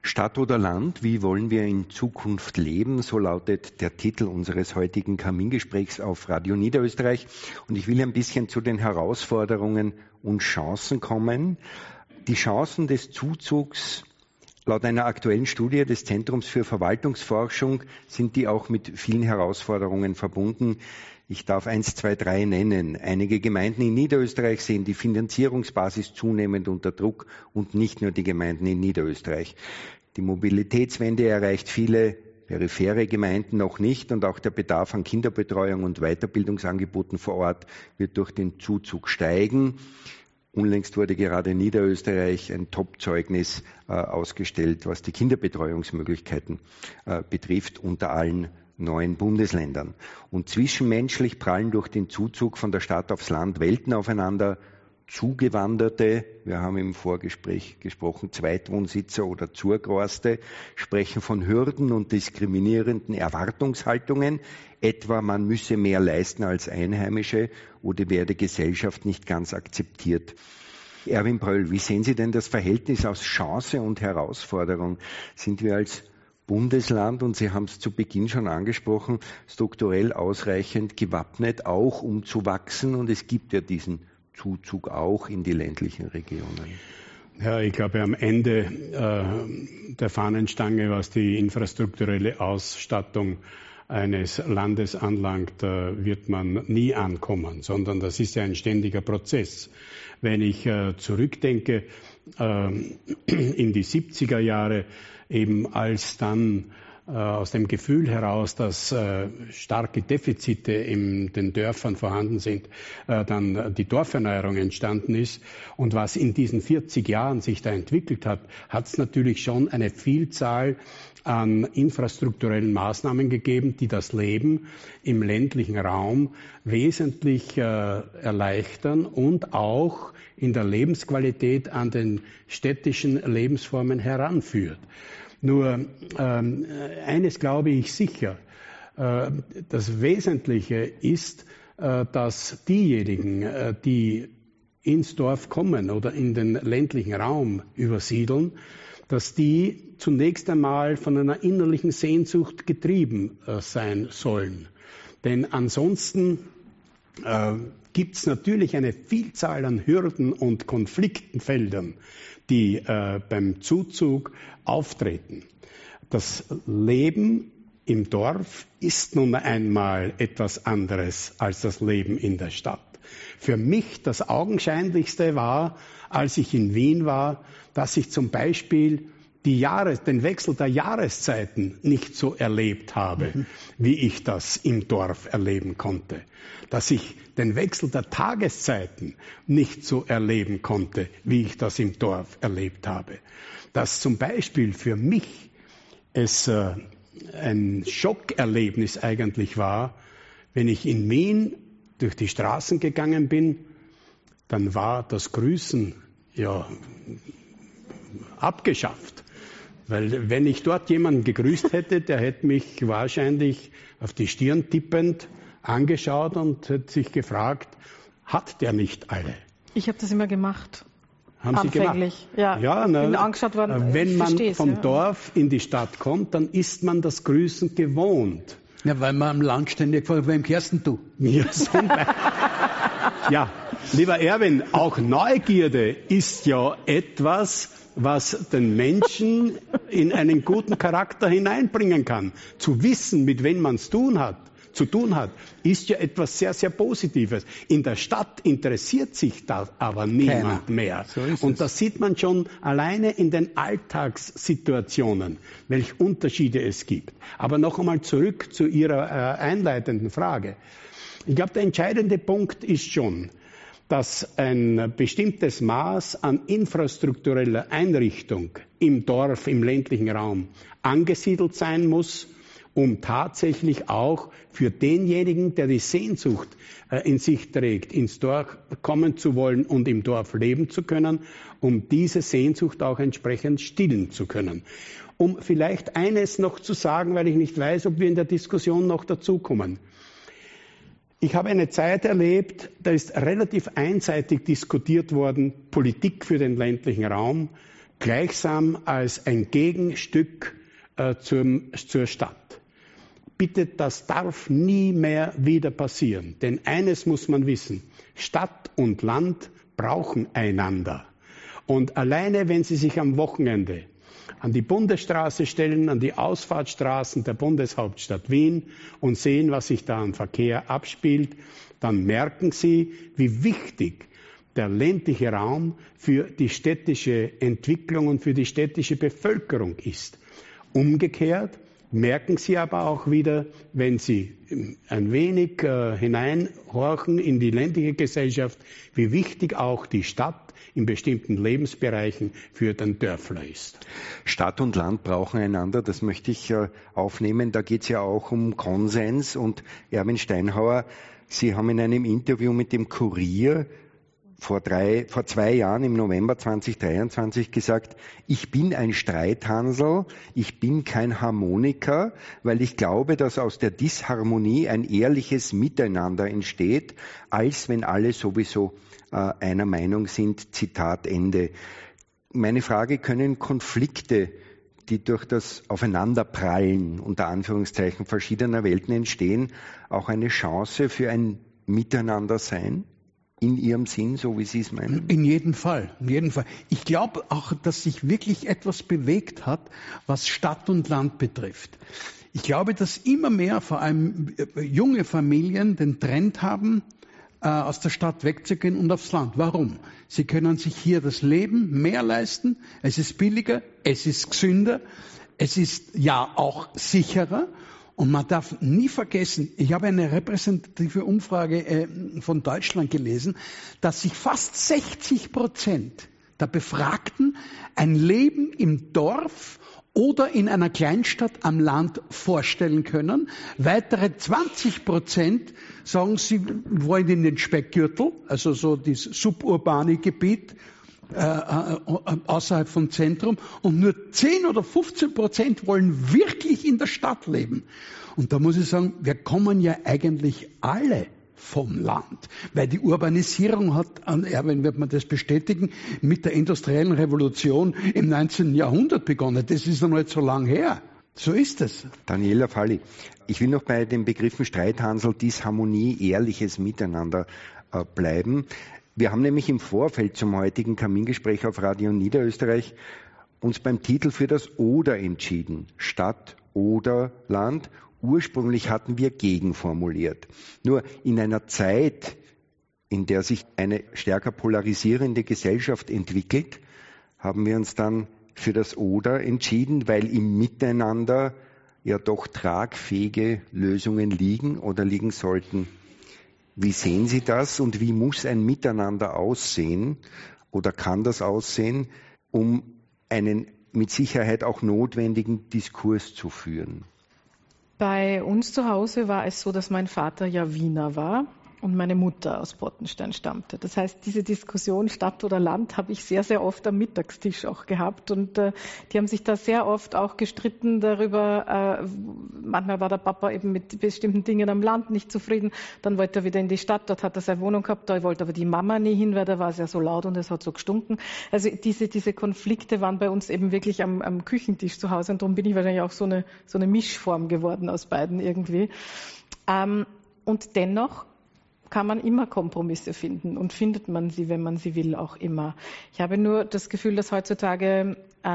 Stadt oder Land, wie wollen wir in Zukunft leben? So lautet der Titel unseres heutigen Kamingesprächs auf Radio Niederösterreich. Und ich will ein bisschen zu den Herausforderungen und Chancen kommen. Die Chancen des Zuzugs, laut einer aktuellen Studie des Zentrums für Verwaltungsforschung, sind die auch mit vielen Herausforderungen verbunden. Ich darf 1, 2, 3 nennen. Einige Gemeinden in Niederösterreich sehen die Finanzierungsbasis zunehmend unter Druck und nicht nur die Gemeinden in Niederösterreich. Die Mobilitätswende erreicht viele periphere Gemeinden noch nicht und auch der Bedarf an Kinderbetreuung und Weiterbildungsangeboten vor Ort wird durch den Zuzug steigen. Unlängst wurde gerade in Niederösterreich ein Top-Zeugnis ausgestellt, was die Kinderbetreuungsmöglichkeiten betrifft, unter allen 9 Bundesländern. Und zwischenmenschlich prallen durch den Zuzug von der Stadt aufs Land Welten aufeinander. Zugewanderte, wir haben im Vorgespräch gesprochen, Zweitwohnsitzer oder Zurgroste, sprechen von Hürden und diskriminierenden Erwartungshaltungen, etwa man müsse mehr leisten als Einheimische oder werde Gesellschaft nicht ganz akzeptiert. Erwin Bröll, wie sehen Sie denn das Verhältnis aus Chance und Herausforderung? Sind wir als Bundesland, und Sie haben es zu Beginn schon angesprochen, strukturell ausreichend gewappnet, auch um zu wachsen? Und es gibt ja diesen Zuzug auch in die ländlichen Regionen. Ja, ich glaube, am Ende der Fahnenstange, was die infrastrukturelle Ausstattung eines Landes anlangt, wird man nie ankommen, sondern das ist ja ein ständiger Prozess. Wenn ich zurückdenke in die 70er Jahre, eben als dann aus dem Gefühl heraus, dass starke Defizite in den Dörfern vorhanden sind, dann die Dorferneuerung entstanden ist. Und was in diesen 40 Jahren sich da entwickelt hat, hat es natürlich schon eine Vielzahl an infrastrukturellen Maßnahmen gegeben, die das Leben im ländlichen Raum wesentlich erleichtern und auch in der Lebensqualität an den städtischen Lebensformen heranführt. Nur eines glaube ich sicher, das Wesentliche ist, dass diejenigen, die ins Dorf kommen oder in den ländlichen Raum übersiedeln, dass die zunächst einmal von einer innerlichen Sehnsucht getrieben sein sollen. Denn ansonsten gibt es natürlich eine Vielzahl an Hürden und Konfliktfeldern, die beim Zuzug auftreten. Das Leben im Dorf ist nun einmal etwas anderes als das Leben in der Stadt. Für mich das Augenscheinlichste war, als ich in Wien war, dass ich zum Beispiel den Wechsel der Jahreszeiten nicht so erlebt habe, wie ich das im Dorf erleben konnte. Dass ich den Wechsel der Tageszeiten nicht so erleben konnte, wie ich das im Dorf erlebt habe. Dass zum Beispiel für mich es ein Schockerlebnis eigentlich war, wenn ich in Wien durch die Straßen gegangen bin, dann war das Grüßen ja abgeschafft. Weil wenn ich dort jemanden gegrüßt hätte, der hätte mich wahrscheinlich auf die Stirn tippend angeschaut und hätte sich gefragt, hat der nicht alle? Ich habe das immer gemacht. Haben Sie anfänglich, gemacht? Ja. Bin angeschaut worden, wenn man vom Dorf in die Stadt kommt, dann ist man das Grüßen gewohnt. Ja, weil man am Land ständig fragt, wem kehrst denn du? Ja, lieber Erwin, auch Neugierde ist ja etwas, was den Menschen in einen guten Charakter hineinbringen kann. Zu wissen, mit wem man zu tun hat, ist ja etwas sehr, sehr Positives. In der Stadt interessiert sich da aber niemand mehr. So und das sieht man schon alleine in den Alltagssituationen, welche Unterschiede es gibt. Aber noch einmal zurück zu Ihrer einleitenden Frage. Ich glaube, der entscheidende Punkt ist schon, dass ein bestimmtes Maß an infrastruktureller Einrichtung im Dorf, im ländlichen Raum angesiedelt sein muss, um tatsächlich auch für denjenigen, der die Sehnsucht in sich trägt, ins Dorf kommen zu wollen und im Dorf leben zu können, um diese Sehnsucht auch entsprechend stillen zu können. Um vielleicht eines noch zu sagen, weil ich nicht weiß, ob wir in der Diskussion noch dazukommen. Ich habe eine Zeit erlebt, da ist relativ einseitig diskutiert worden, Politik für den ländlichen Raum, gleichsam als ein Gegenstück zur Stadt. Bitte, das darf nie mehr wieder passieren. Denn eines muss man wissen, Stadt und Land brauchen einander. Und alleine, wenn Sie sich am Wochenende an die Bundesstraße stellen, an die Ausfahrtsstraßen der Bundeshauptstadt Wien und sehen, was sich da an Verkehr abspielt, dann merken Sie, wie wichtig der ländliche Raum für die städtische Entwicklung und für die städtische Bevölkerung ist. Umgekehrt merken Sie aber auch wieder, wenn Sie ein wenig hineinhorchen in die ländliche Gesellschaft, wie wichtig auch die Stadt in bestimmten Lebensbereichen für den Dörfler ist. Stadt und Land brauchen einander, das möchte ich aufnehmen. Da geht es ja auch um Konsens. Und Erwin Steinhauer, Sie haben in einem Interview mit dem Kurier vor 2 Jahren im November 2023 gesagt, ich bin ein Streithansel, ich bin kein Harmoniker, weil ich glaube, dass aus der Disharmonie ein ehrliches Miteinander entsteht, als wenn alle sowieso einer Meinung sind. Zitat Ende. Meine Frage, können Konflikte, die durch das Aufeinanderprallen unter Anführungszeichen verschiedener Welten entstehen, auch eine Chance für ein Miteinander sein? In Ihrem Sinn, so wie Sie es meinen? In jedem Fall, in jedem Fall. Ich glaube auch, dass sich wirklich etwas bewegt hat, was Stadt und Land betrifft. Ich glaube, dass immer mehr, vor allem junge Familien, den Trend haben, aus der Stadt wegzugehen und aufs Land. Warum? Sie können sich hier das Leben mehr leisten, es ist billiger, es ist gesünder, es ist ja auch sicherer. Und man darf nie vergessen, ich habe eine repräsentative Umfrage von Deutschland gelesen, dass sich fast 60% der Befragten ein Leben im Dorf oder in einer Kleinstadt am Land vorstellen können. Weitere 20% sagen, sie wollen in den Speckgürtel, also so das suburbane Gebiet, außerhalb vom Zentrum, und nur 10 oder 15% wollen wirklich in der Stadt leben. Und da muss ich sagen, wir kommen ja eigentlich alle vom Land, weil die Urbanisierung hat, Erwin wird man das bestätigen, mit der industriellen Revolution im 19. Jahrhundert begonnen. Das ist noch nicht so lang her. So ist es. Daniela Falli, ich will noch bei den Begriffen Streithansel, Disharmonie, ehrliches Miteinander bleiben. Wir haben nämlich im Vorfeld zum heutigen Kamingespräch auf Radio Niederösterreich uns beim Titel für das Oder entschieden. Stadt oder Land. Ursprünglich hatten wir gegenformuliert. Nur in einer Zeit, in der sich eine stärker polarisierende Gesellschaft entwickelt, haben wir uns dann für das Oder entschieden, weil im Miteinander ja doch tragfähige Lösungen liegen oder liegen sollten. Wie sehen Sie das und wie muss ein Miteinander aussehen oder kann das aussehen, um einen mit Sicherheit auch notwendigen Diskurs zu führen? Bei uns zu Hause war es so, dass mein Vater ja Wiener war und meine Mutter aus Bottenstein stammte. Das heißt, diese Diskussion Stadt oder Land habe ich sehr, sehr oft am Mittagstisch auch gehabt. Und die haben sich da sehr oft auch gestritten darüber. Manchmal war der Papa eben mit bestimmten Dingen am Land nicht zufrieden. Dann wollte er wieder in die Stadt. Dort hat er seine Wohnung gehabt. Da wollte aber die Mama nie hin, weil da war es ja so laut und es hat so gestunken. Also diese Konflikte waren bei uns eben wirklich am Küchentisch zu Hause. Und darum bin ich wahrscheinlich auch so eine Mischform geworden aus beiden irgendwie. Und dennoch kann man immer Kompromisse finden und findet man sie, wenn man sie will, auch immer. Ich habe nur das Gefühl, dass heutzutage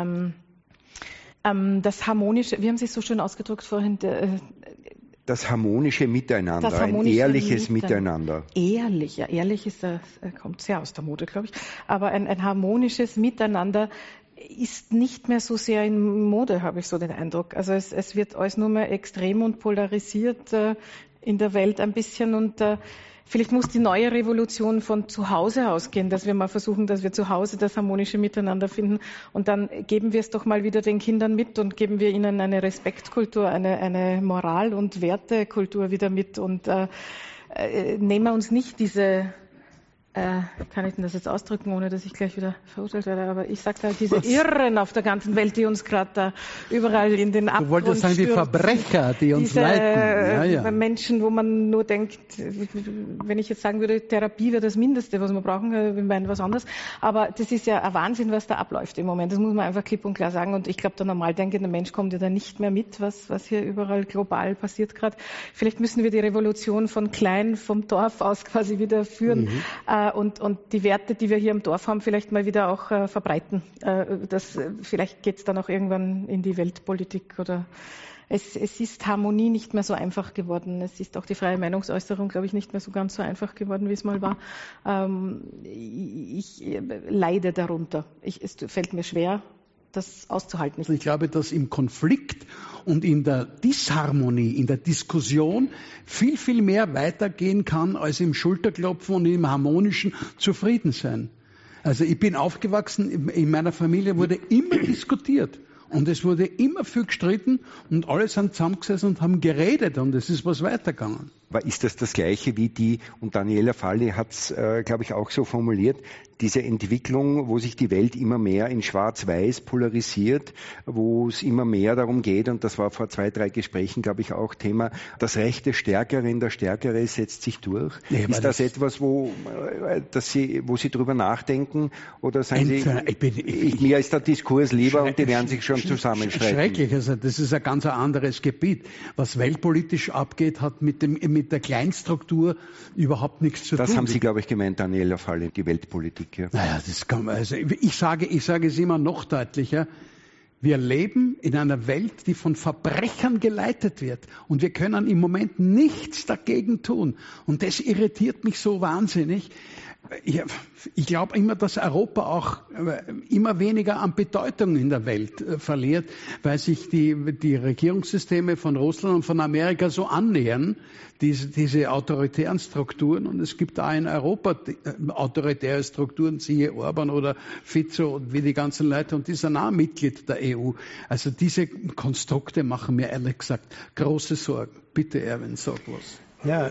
das harmonische, wie haben Sie es so schön ausgedrückt vorhin? Das harmonische Miteinander, ein ehrliches Miteinander. Ehrlich ist, kommt sehr aus der Mode, glaube ich, aber ein harmonisches Miteinander ist nicht mehr so sehr in Mode, habe ich so den Eindruck. Also es wird alles nur mehr extrem und polarisiert in der Welt ein bisschen und vielleicht muss die neue Revolution von zu Hause ausgehen, dass wir mal versuchen, dass wir zu Hause das harmonische Miteinander finden. Und dann geben wir es doch mal wieder den Kindern mit und geben wir ihnen eine Respektkultur, eine Moral- und Wertekultur wieder mit und nehmen wir uns nicht diese kann ich denn das jetzt ausdrücken, ohne dass ich gleich wieder verurteilt werde, aber ich sage halt, diese Irren auf der ganzen Welt, die uns gerade da überall in den Abgrund Du wolltest sagen, die Verbrecher, die uns leiten. Ja. Menschen, wo man nur denkt, wenn ich jetzt sagen würde, Therapie wäre das Mindeste, was wir brauchen, wir meinen was anderes, aber das ist ja ein Wahnsinn, was da abläuft im Moment, das muss man einfach klipp und klar sagen und ich glaube, der normal denkende Mensch kommt ja da nicht mehr mit, was hier überall global passiert gerade. Vielleicht müssen wir die Revolution von klein, vom Dorf aus quasi wieder führen. Und die Werte, die wir hier im Dorf haben, vielleicht mal wieder auch verbreiten. Vielleicht geht es dann auch irgendwann in die Weltpolitik oder es ist Harmonie nicht mehr so einfach geworden. Es ist auch die freie Meinungsäußerung, glaube ich, nicht mehr so ganz so einfach geworden, wie es mal war. Ich leide darunter. Es fällt mir schwer, das auszuhalten. Ich glaube, dass im Konflikt und in der Disharmonie, in der Diskussion viel, viel mehr weitergehen kann als im Schulterklopfen und im harmonischen Zufriedensein. Also ich bin aufgewachsen, in meiner Familie wurde immer diskutiert. Und es wurde immer viel gestritten und alle sind zusammengesessen und haben geredet und es ist was weitergegangen. Aber ist das Gleiche wie die, und Daniela Falli hat es, glaube ich, auch so formuliert, diese Entwicklung, wo sich die Welt immer mehr in Schwarz-Weiß polarisiert, wo es immer mehr darum geht, und das war vor 2, 3 Gesprächen, glaube ich, auch Thema, das Recht des Stärkeren, der Stärkere setzt sich durch. Ja, ist das etwas, wo Sie drüber nachdenken? Oder sagen Sie, mir ist der Diskurs lieber und die werden sich schon zusammenstreiten? Schrecklich, also das ist ein ganz anderes Gebiet. Was weltpolitisch abgeht, hat mit der Kleinstruktur überhaupt nichts zu tun. Das haben Sie, glaube ich, gemeint, Daniela Falli, die Weltpolitik. Ja. Naja, das kann man, also ich sage es immer noch deutlicher. Wir leben in einer Welt, die von Verbrechern geleitet wird. Und wir können im Moment nichts dagegen tun. Und das irritiert mich so wahnsinnig. Ich glaube immer, dass Europa auch immer weniger an Bedeutung in der Welt verliert, weil sich die Regierungssysteme von Russland und von Amerika so annähern, diese autoritären Strukturen. Und es gibt auch in Europa autoritäre Strukturen, siehe Orban oder Fico und wie die ganzen Leute. Und die sind auch Mitglied der EU. Also diese Konstrukte machen mir ehrlich gesagt große Sorgen. Bitte, Erwin, sag was. Ja,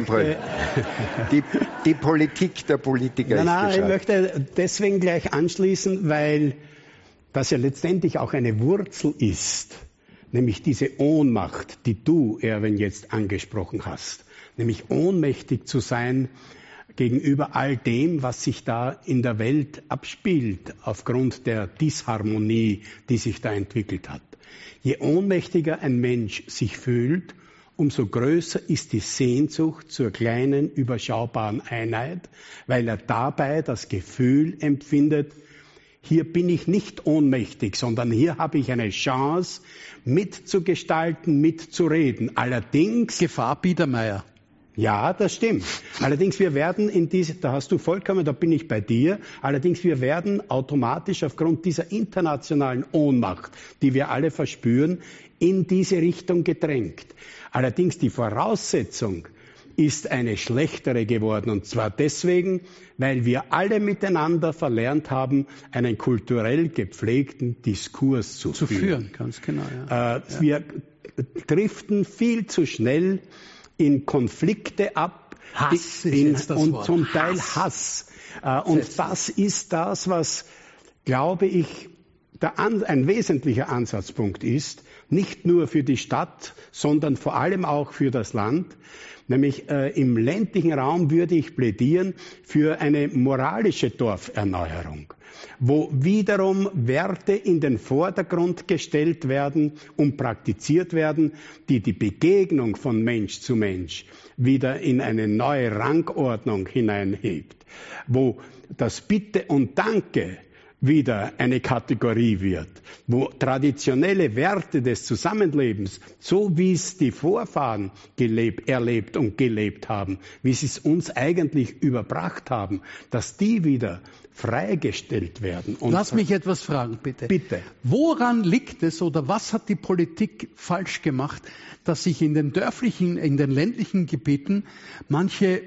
die Politik der Politiker ist geschafft. Ich möchte deswegen gleich anschließen, weil das ja letztendlich auch eine Wurzel ist, nämlich diese Ohnmacht, die du, Erwin, jetzt angesprochen hast, nämlich ohnmächtig zu sein gegenüber all dem, was sich da in der Welt abspielt, aufgrund der Disharmonie, die sich da entwickelt hat. Je ohnmächtiger ein Mensch sich fühlt, umso größer ist die Sehnsucht zur kleinen, überschaubaren Einheit, weil er dabei das Gefühl empfindet, hier bin ich nicht ohnmächtig, sondern hier habe ich eine Chance, mitzugestalten, mitzureden. Allerdings... Gefahr Biedermeier. Ja, das stimmt. Allerdings wir werden da hast du vollkommen, da bin ich bei dir, allerdings wir werden automatisch aufgrund dieser internationalen Ohnmacht, die wir alle verspüren, in diese Richtung gedrängt. Allerdings die Voraussetzung ist eine schlechtere geworden. Und zwar deswegen, weil wir alle miteinander verlernt haben, einen kulturell gepflegten Diskurs zu führen. Ganz genau. Ja. Wir driften viel zu schnell in Konflikte ab. Hass und zum Teil Hass. Und das ist das, was, glaube ich, ein wesentlicher Ansatzpunkt ist, nicht nur für die Stadt, sondern vor allem auch für das Land. Nämlich im ländlichen Raum würde ich plädieren für eine moralische Dorferneuerung, wo wiederum Werte in den Vordergrund gestellt werden und praktiziert werden, die die Begegnung von Mensch zu Mensch wieder in eine neue Rangordnung hineinhebt, wo das Bitte und Danke wieder eine Kategorie wird, wo traditionelle Werte des Zusammenlebens, so wie es die Vorfahren erlebt und gelebt haben, wie sie es uns eigentlich überbracht haben, dass die wieder freigestellt werden. Und lass mich etwas fragen, bitte. Bitte. Woran liegt es oder was hat die Politik falsch gemacht, dass sich in den ländlichen Gebieten manche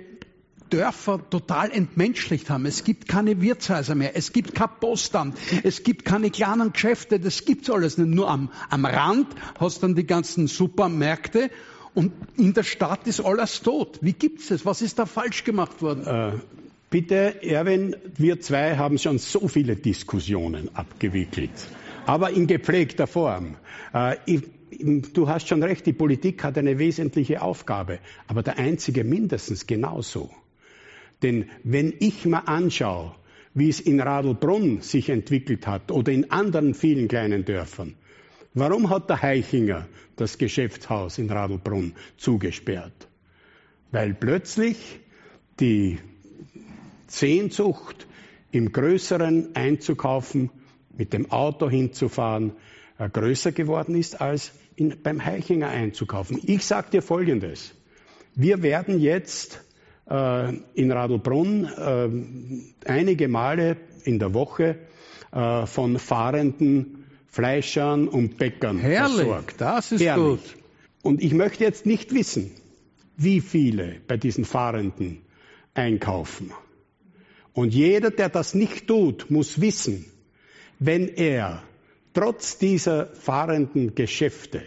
Dörfer total entmenschlicht haben. Es gibt keine Wirtshäuser mehr, es gibt kein Postamt, es gibt keine kleinen Geschäfte, das gibt's alles nicht. Nur am Rand hast du dann die ganzen Supermärkte und in der Stadt ist alles tot. Wie gibt's das? Was ist da falsch gemacht worden? Bitte, Erwin, wir zwei haben schon so viele Diskussionen abgewickelt, aber in gepflegter Form. Du hast schon recht, die Politik hat eine wesentliche Aufgabe, aber der Einzige mindestens genauso. Denn wenn ich mir anschaue, wie es in Radlbrunn sich entwickelt hat oder in anderen vielen kleinen Dörfern, warum hat der Heichinger das Geschäftshaus in Radlbrunn zugesperrt? Weil plötzlich die Sehnsucht, im Größeren einzukaufen, mit dem Auto hinzufahren, größer geworden ist, als beim Heichinger einzukaufen. Ich sage dir Folgendes. Wir werden jetzt in Radlbrunn einige Male in der Woche von fahrenden Fleischern und Bäckern versorgt. Das ist Herrlich. gut. Und ich möchte jetzt nicht wissen, wie viele bei diesen Fahrenden einkaufen. Und jeder, der das nicht tut, muss wissen, wenn er trotz dieser fahrenden Geschäfte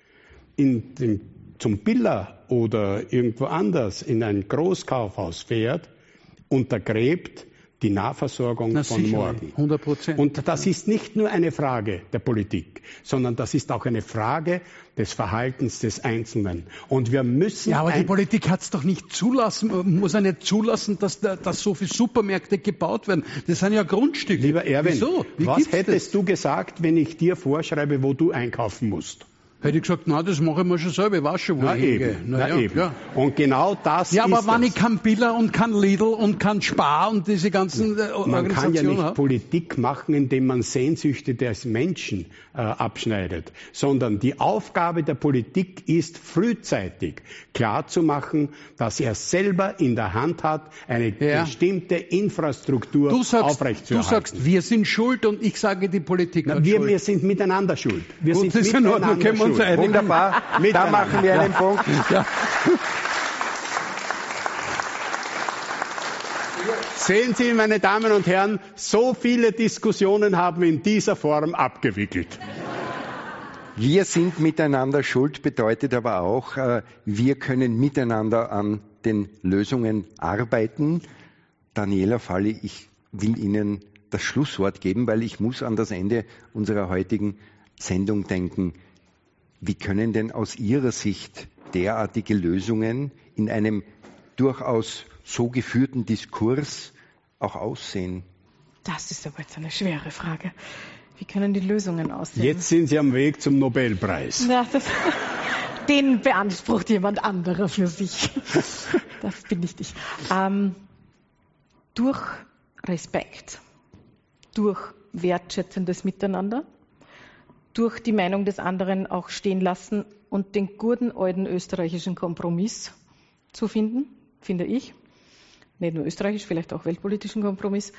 zum Billa oder irgendwo anders in ein Großkaufhaus fährt, untergräbt die Nahversorgung von morgen. 100%. Und das ist nicht nur eine Frage der Politik, sondern das ist auch eine Frage des Verhaltens des Einzelnen. Und wir müssen... Ja, aber die Politik hat es doch nicht zulassen, muss ja nicht zulassen, dass so viele Supermärkte gebaut werden. Das sind ja Grundstücke. Lieber Erwin, Wieso? was hättest du gesagt, wenn ich dir vorschreibe, wo du einkaufen musst? Hätte ich gesagt, na, das mache ich mir schon selber, ich weiß schon, wo ich hingehe. Eben. Ja. Und genau das Ja, aber ist wenn es. ich kein Billa und kein Lidl und kein Spar und diese ganzen Man Organisationen kann ja nicht habe. Politik machen, indem man Sehnsüchte des Menschen abschneidet, sondern die Aufgabe der Politik ist, frühzeitig klarzumachen, dass er selber in der Hand hat, eine bestimmte Infrastruktur aufrechtzuerhalten. Du sagst, wir sind schuld und ich sage, die Politik hat wir, schuld. wir sind miteinander schuld. Wir Gut, sind das ist in Ordnung, miteinander können wir uns schuld. einigen. Wunderbar, da machen wir einen Punkt. Ja. Sehen Sie, meine Damen und Herren, so viele Diskussionen haben wir in dieser Form abgewickelt. Wir sind miteinander schuld, bedeutet aber auch, wir können miteinander an den Lösungen arbeiten. Daniela Falli, ich will Ihnen das Schlusswort geben, weil ich muss an das Ende unserer heutigen Sendung denken. Wie können denn aus Ihrer Sicht derartige Lösungen in einem durchaus so geführten Diskurs auch aussehen? Das ist aber jetzt eine schwere Frage. Wie können die Lösungen aussehen? Jetzt sind Sie am Weg zum Nobelpreis. Ja, den beansprucht jemand anderer für sich. Das bin nicht ich. Durch Respekt, durch wertschätzendes Miteinander, durch die Meinung des anderen auch stehen lassen und den guten alten österreichischen Kompromiss zu finden, finde ich. Nicht nur österreichisch, vielleicht auch weltpolitischen Kompromiss.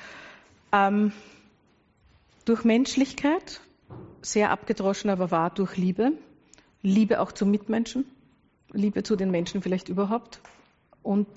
Durch Menschlichkeit, sehr abgedroschen, aber wahr, durch Liebe. Liebe auch zum Mitmenschen, Liebe zu den Menschen vielleicht überhaupt. Und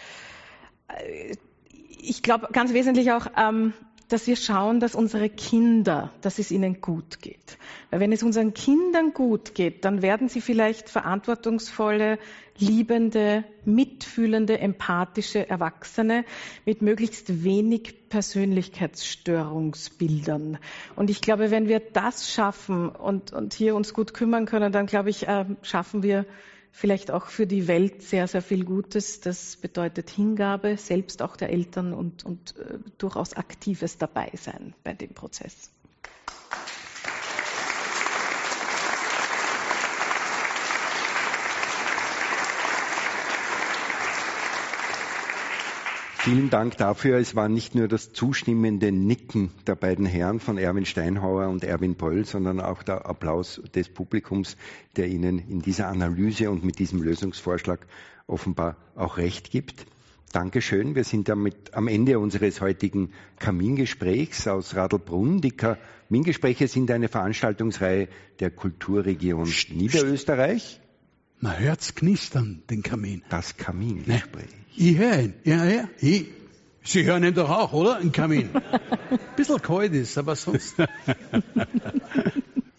ich glaube ganz wesentlich auch, dass wir schauen, dass unsere Kinder, dass es ihnen gut geht. Weil wenn es unseren Kindern gut geht, dann werden sie vielleicht verantwortungsvolle, liebende, mitfühlende, empathische Erwachsene mit möglichst wenig Persönlichkeitsstörungsbildern. Und ich glaube, wenn wir das schaffen und hier uns gut kümmern können, dann glaube ich, schaffen wir vielleicht auch für die Welt sehr, sehr viel Gutes. Das bedeutet Hingabe, selbst auch der Eltern und durchaus aktives Dabeisein bei dem Prozess. Vielen Dank dafür. Es war nicht nur das zustimmende Nicken der beiden Herren von Erwin Steinhauer und Erwin Pöll, sondern auch der Applaus des Publikums, der Ihnen in dieser Analyse und mit diesem Lösungsvorschlag offenbar auch recht gibt. Dankeschön. Wir sind damit am Ende unseres heutigen Kamingesprächs aus Radlbrunn. Die Kamingespräche sind eine Veranstaltungsreihe der Kulturregion Niederösterreich. Man hört's knistern, den Kamin. Das Kamingespräch. Ich höre ihn. Ja. Sie hören ihn doch auch, oder? Ein Kamin. Ein bisschen kalt ist, aber sonst.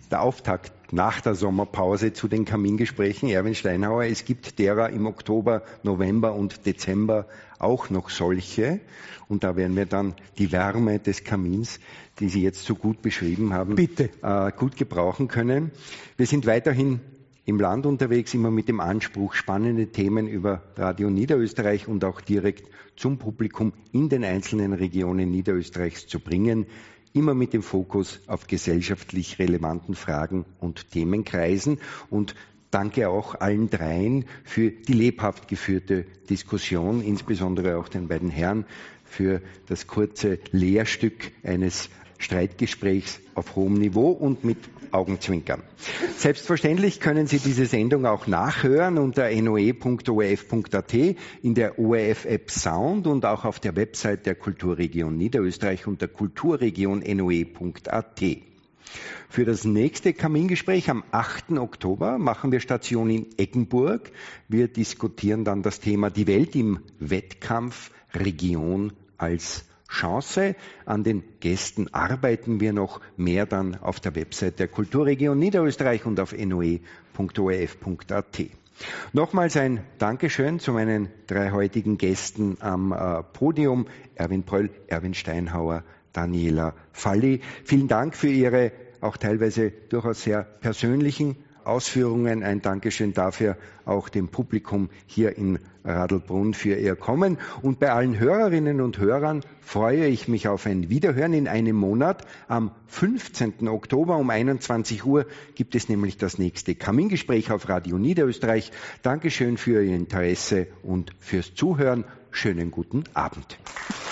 der Auftakt nach der Sommerpause zu den Kamingesprächen. Erwin Steinhauer, es gibt derer im Oktober, November und Dezember auch noch solche. Und da werden wir dann die Wärme des Kamins, die Sie jetzt so gut beschrieben haben, gut gebrauchen können. Wir sind weiterhin im Land unterwegs, immer mit dem Anspruch, spannende Themen über Radio Niederösterreich und auch direkt zum Publikum in den einzelnen Regionen Niederösterreichs zu bringen. Immer mit dem Fokus auf gesellschaftlich relevanten Fragen und Themenkreisen. Und danke auch allen dreien für die lebhaft geführte Diskussion, insbesondere auch den beiden Herren für das kurze Lehrstück eines Streitgesprächs auf hohem Niveau und mit Augenzwinkern. Selbstverständlich können Sie diese Sendung auch nachhören unter noe.orf.at, in der ORF-App Sound und auch auf der Website der Kulturregion Niederösterreich unter kulturregionnoe.at. Für das nächste Kamingespräch am 8. Oktober machen wir Station in Eggenburg. Wir diskutieren dann das Thema Die Welt im Wettkampf, Region als Chance. An den Gästen arbeiten wir noch, mehr dann auf der Website der Kulturregion Niederösterreich und auf noe.orf.at. Nochmals ein Dankeschön zu meinen drei heutigen Gästen am Podium, Erwin Pröll, Erwin Steinhauer, Daniela Falli. Vielen Dank für Ihre auch teilweise durchaus sehr persönlichen Ausführungen. Ein Dankeschön dafür auch dem Publikum hier in Radlbrunn für Ihr Kommen. Und bei allen Hörerinnen und Hörern freue ich mich auf ein Wiederhören in einem Monat. Am 15. Oktober um 21 Uhr gibt es nämlich das nächste Kamingespräch auf Radio Niederösterreich. Dankeschön für Ihr Interesse und fürs Zuhören. Schönen guten Abend.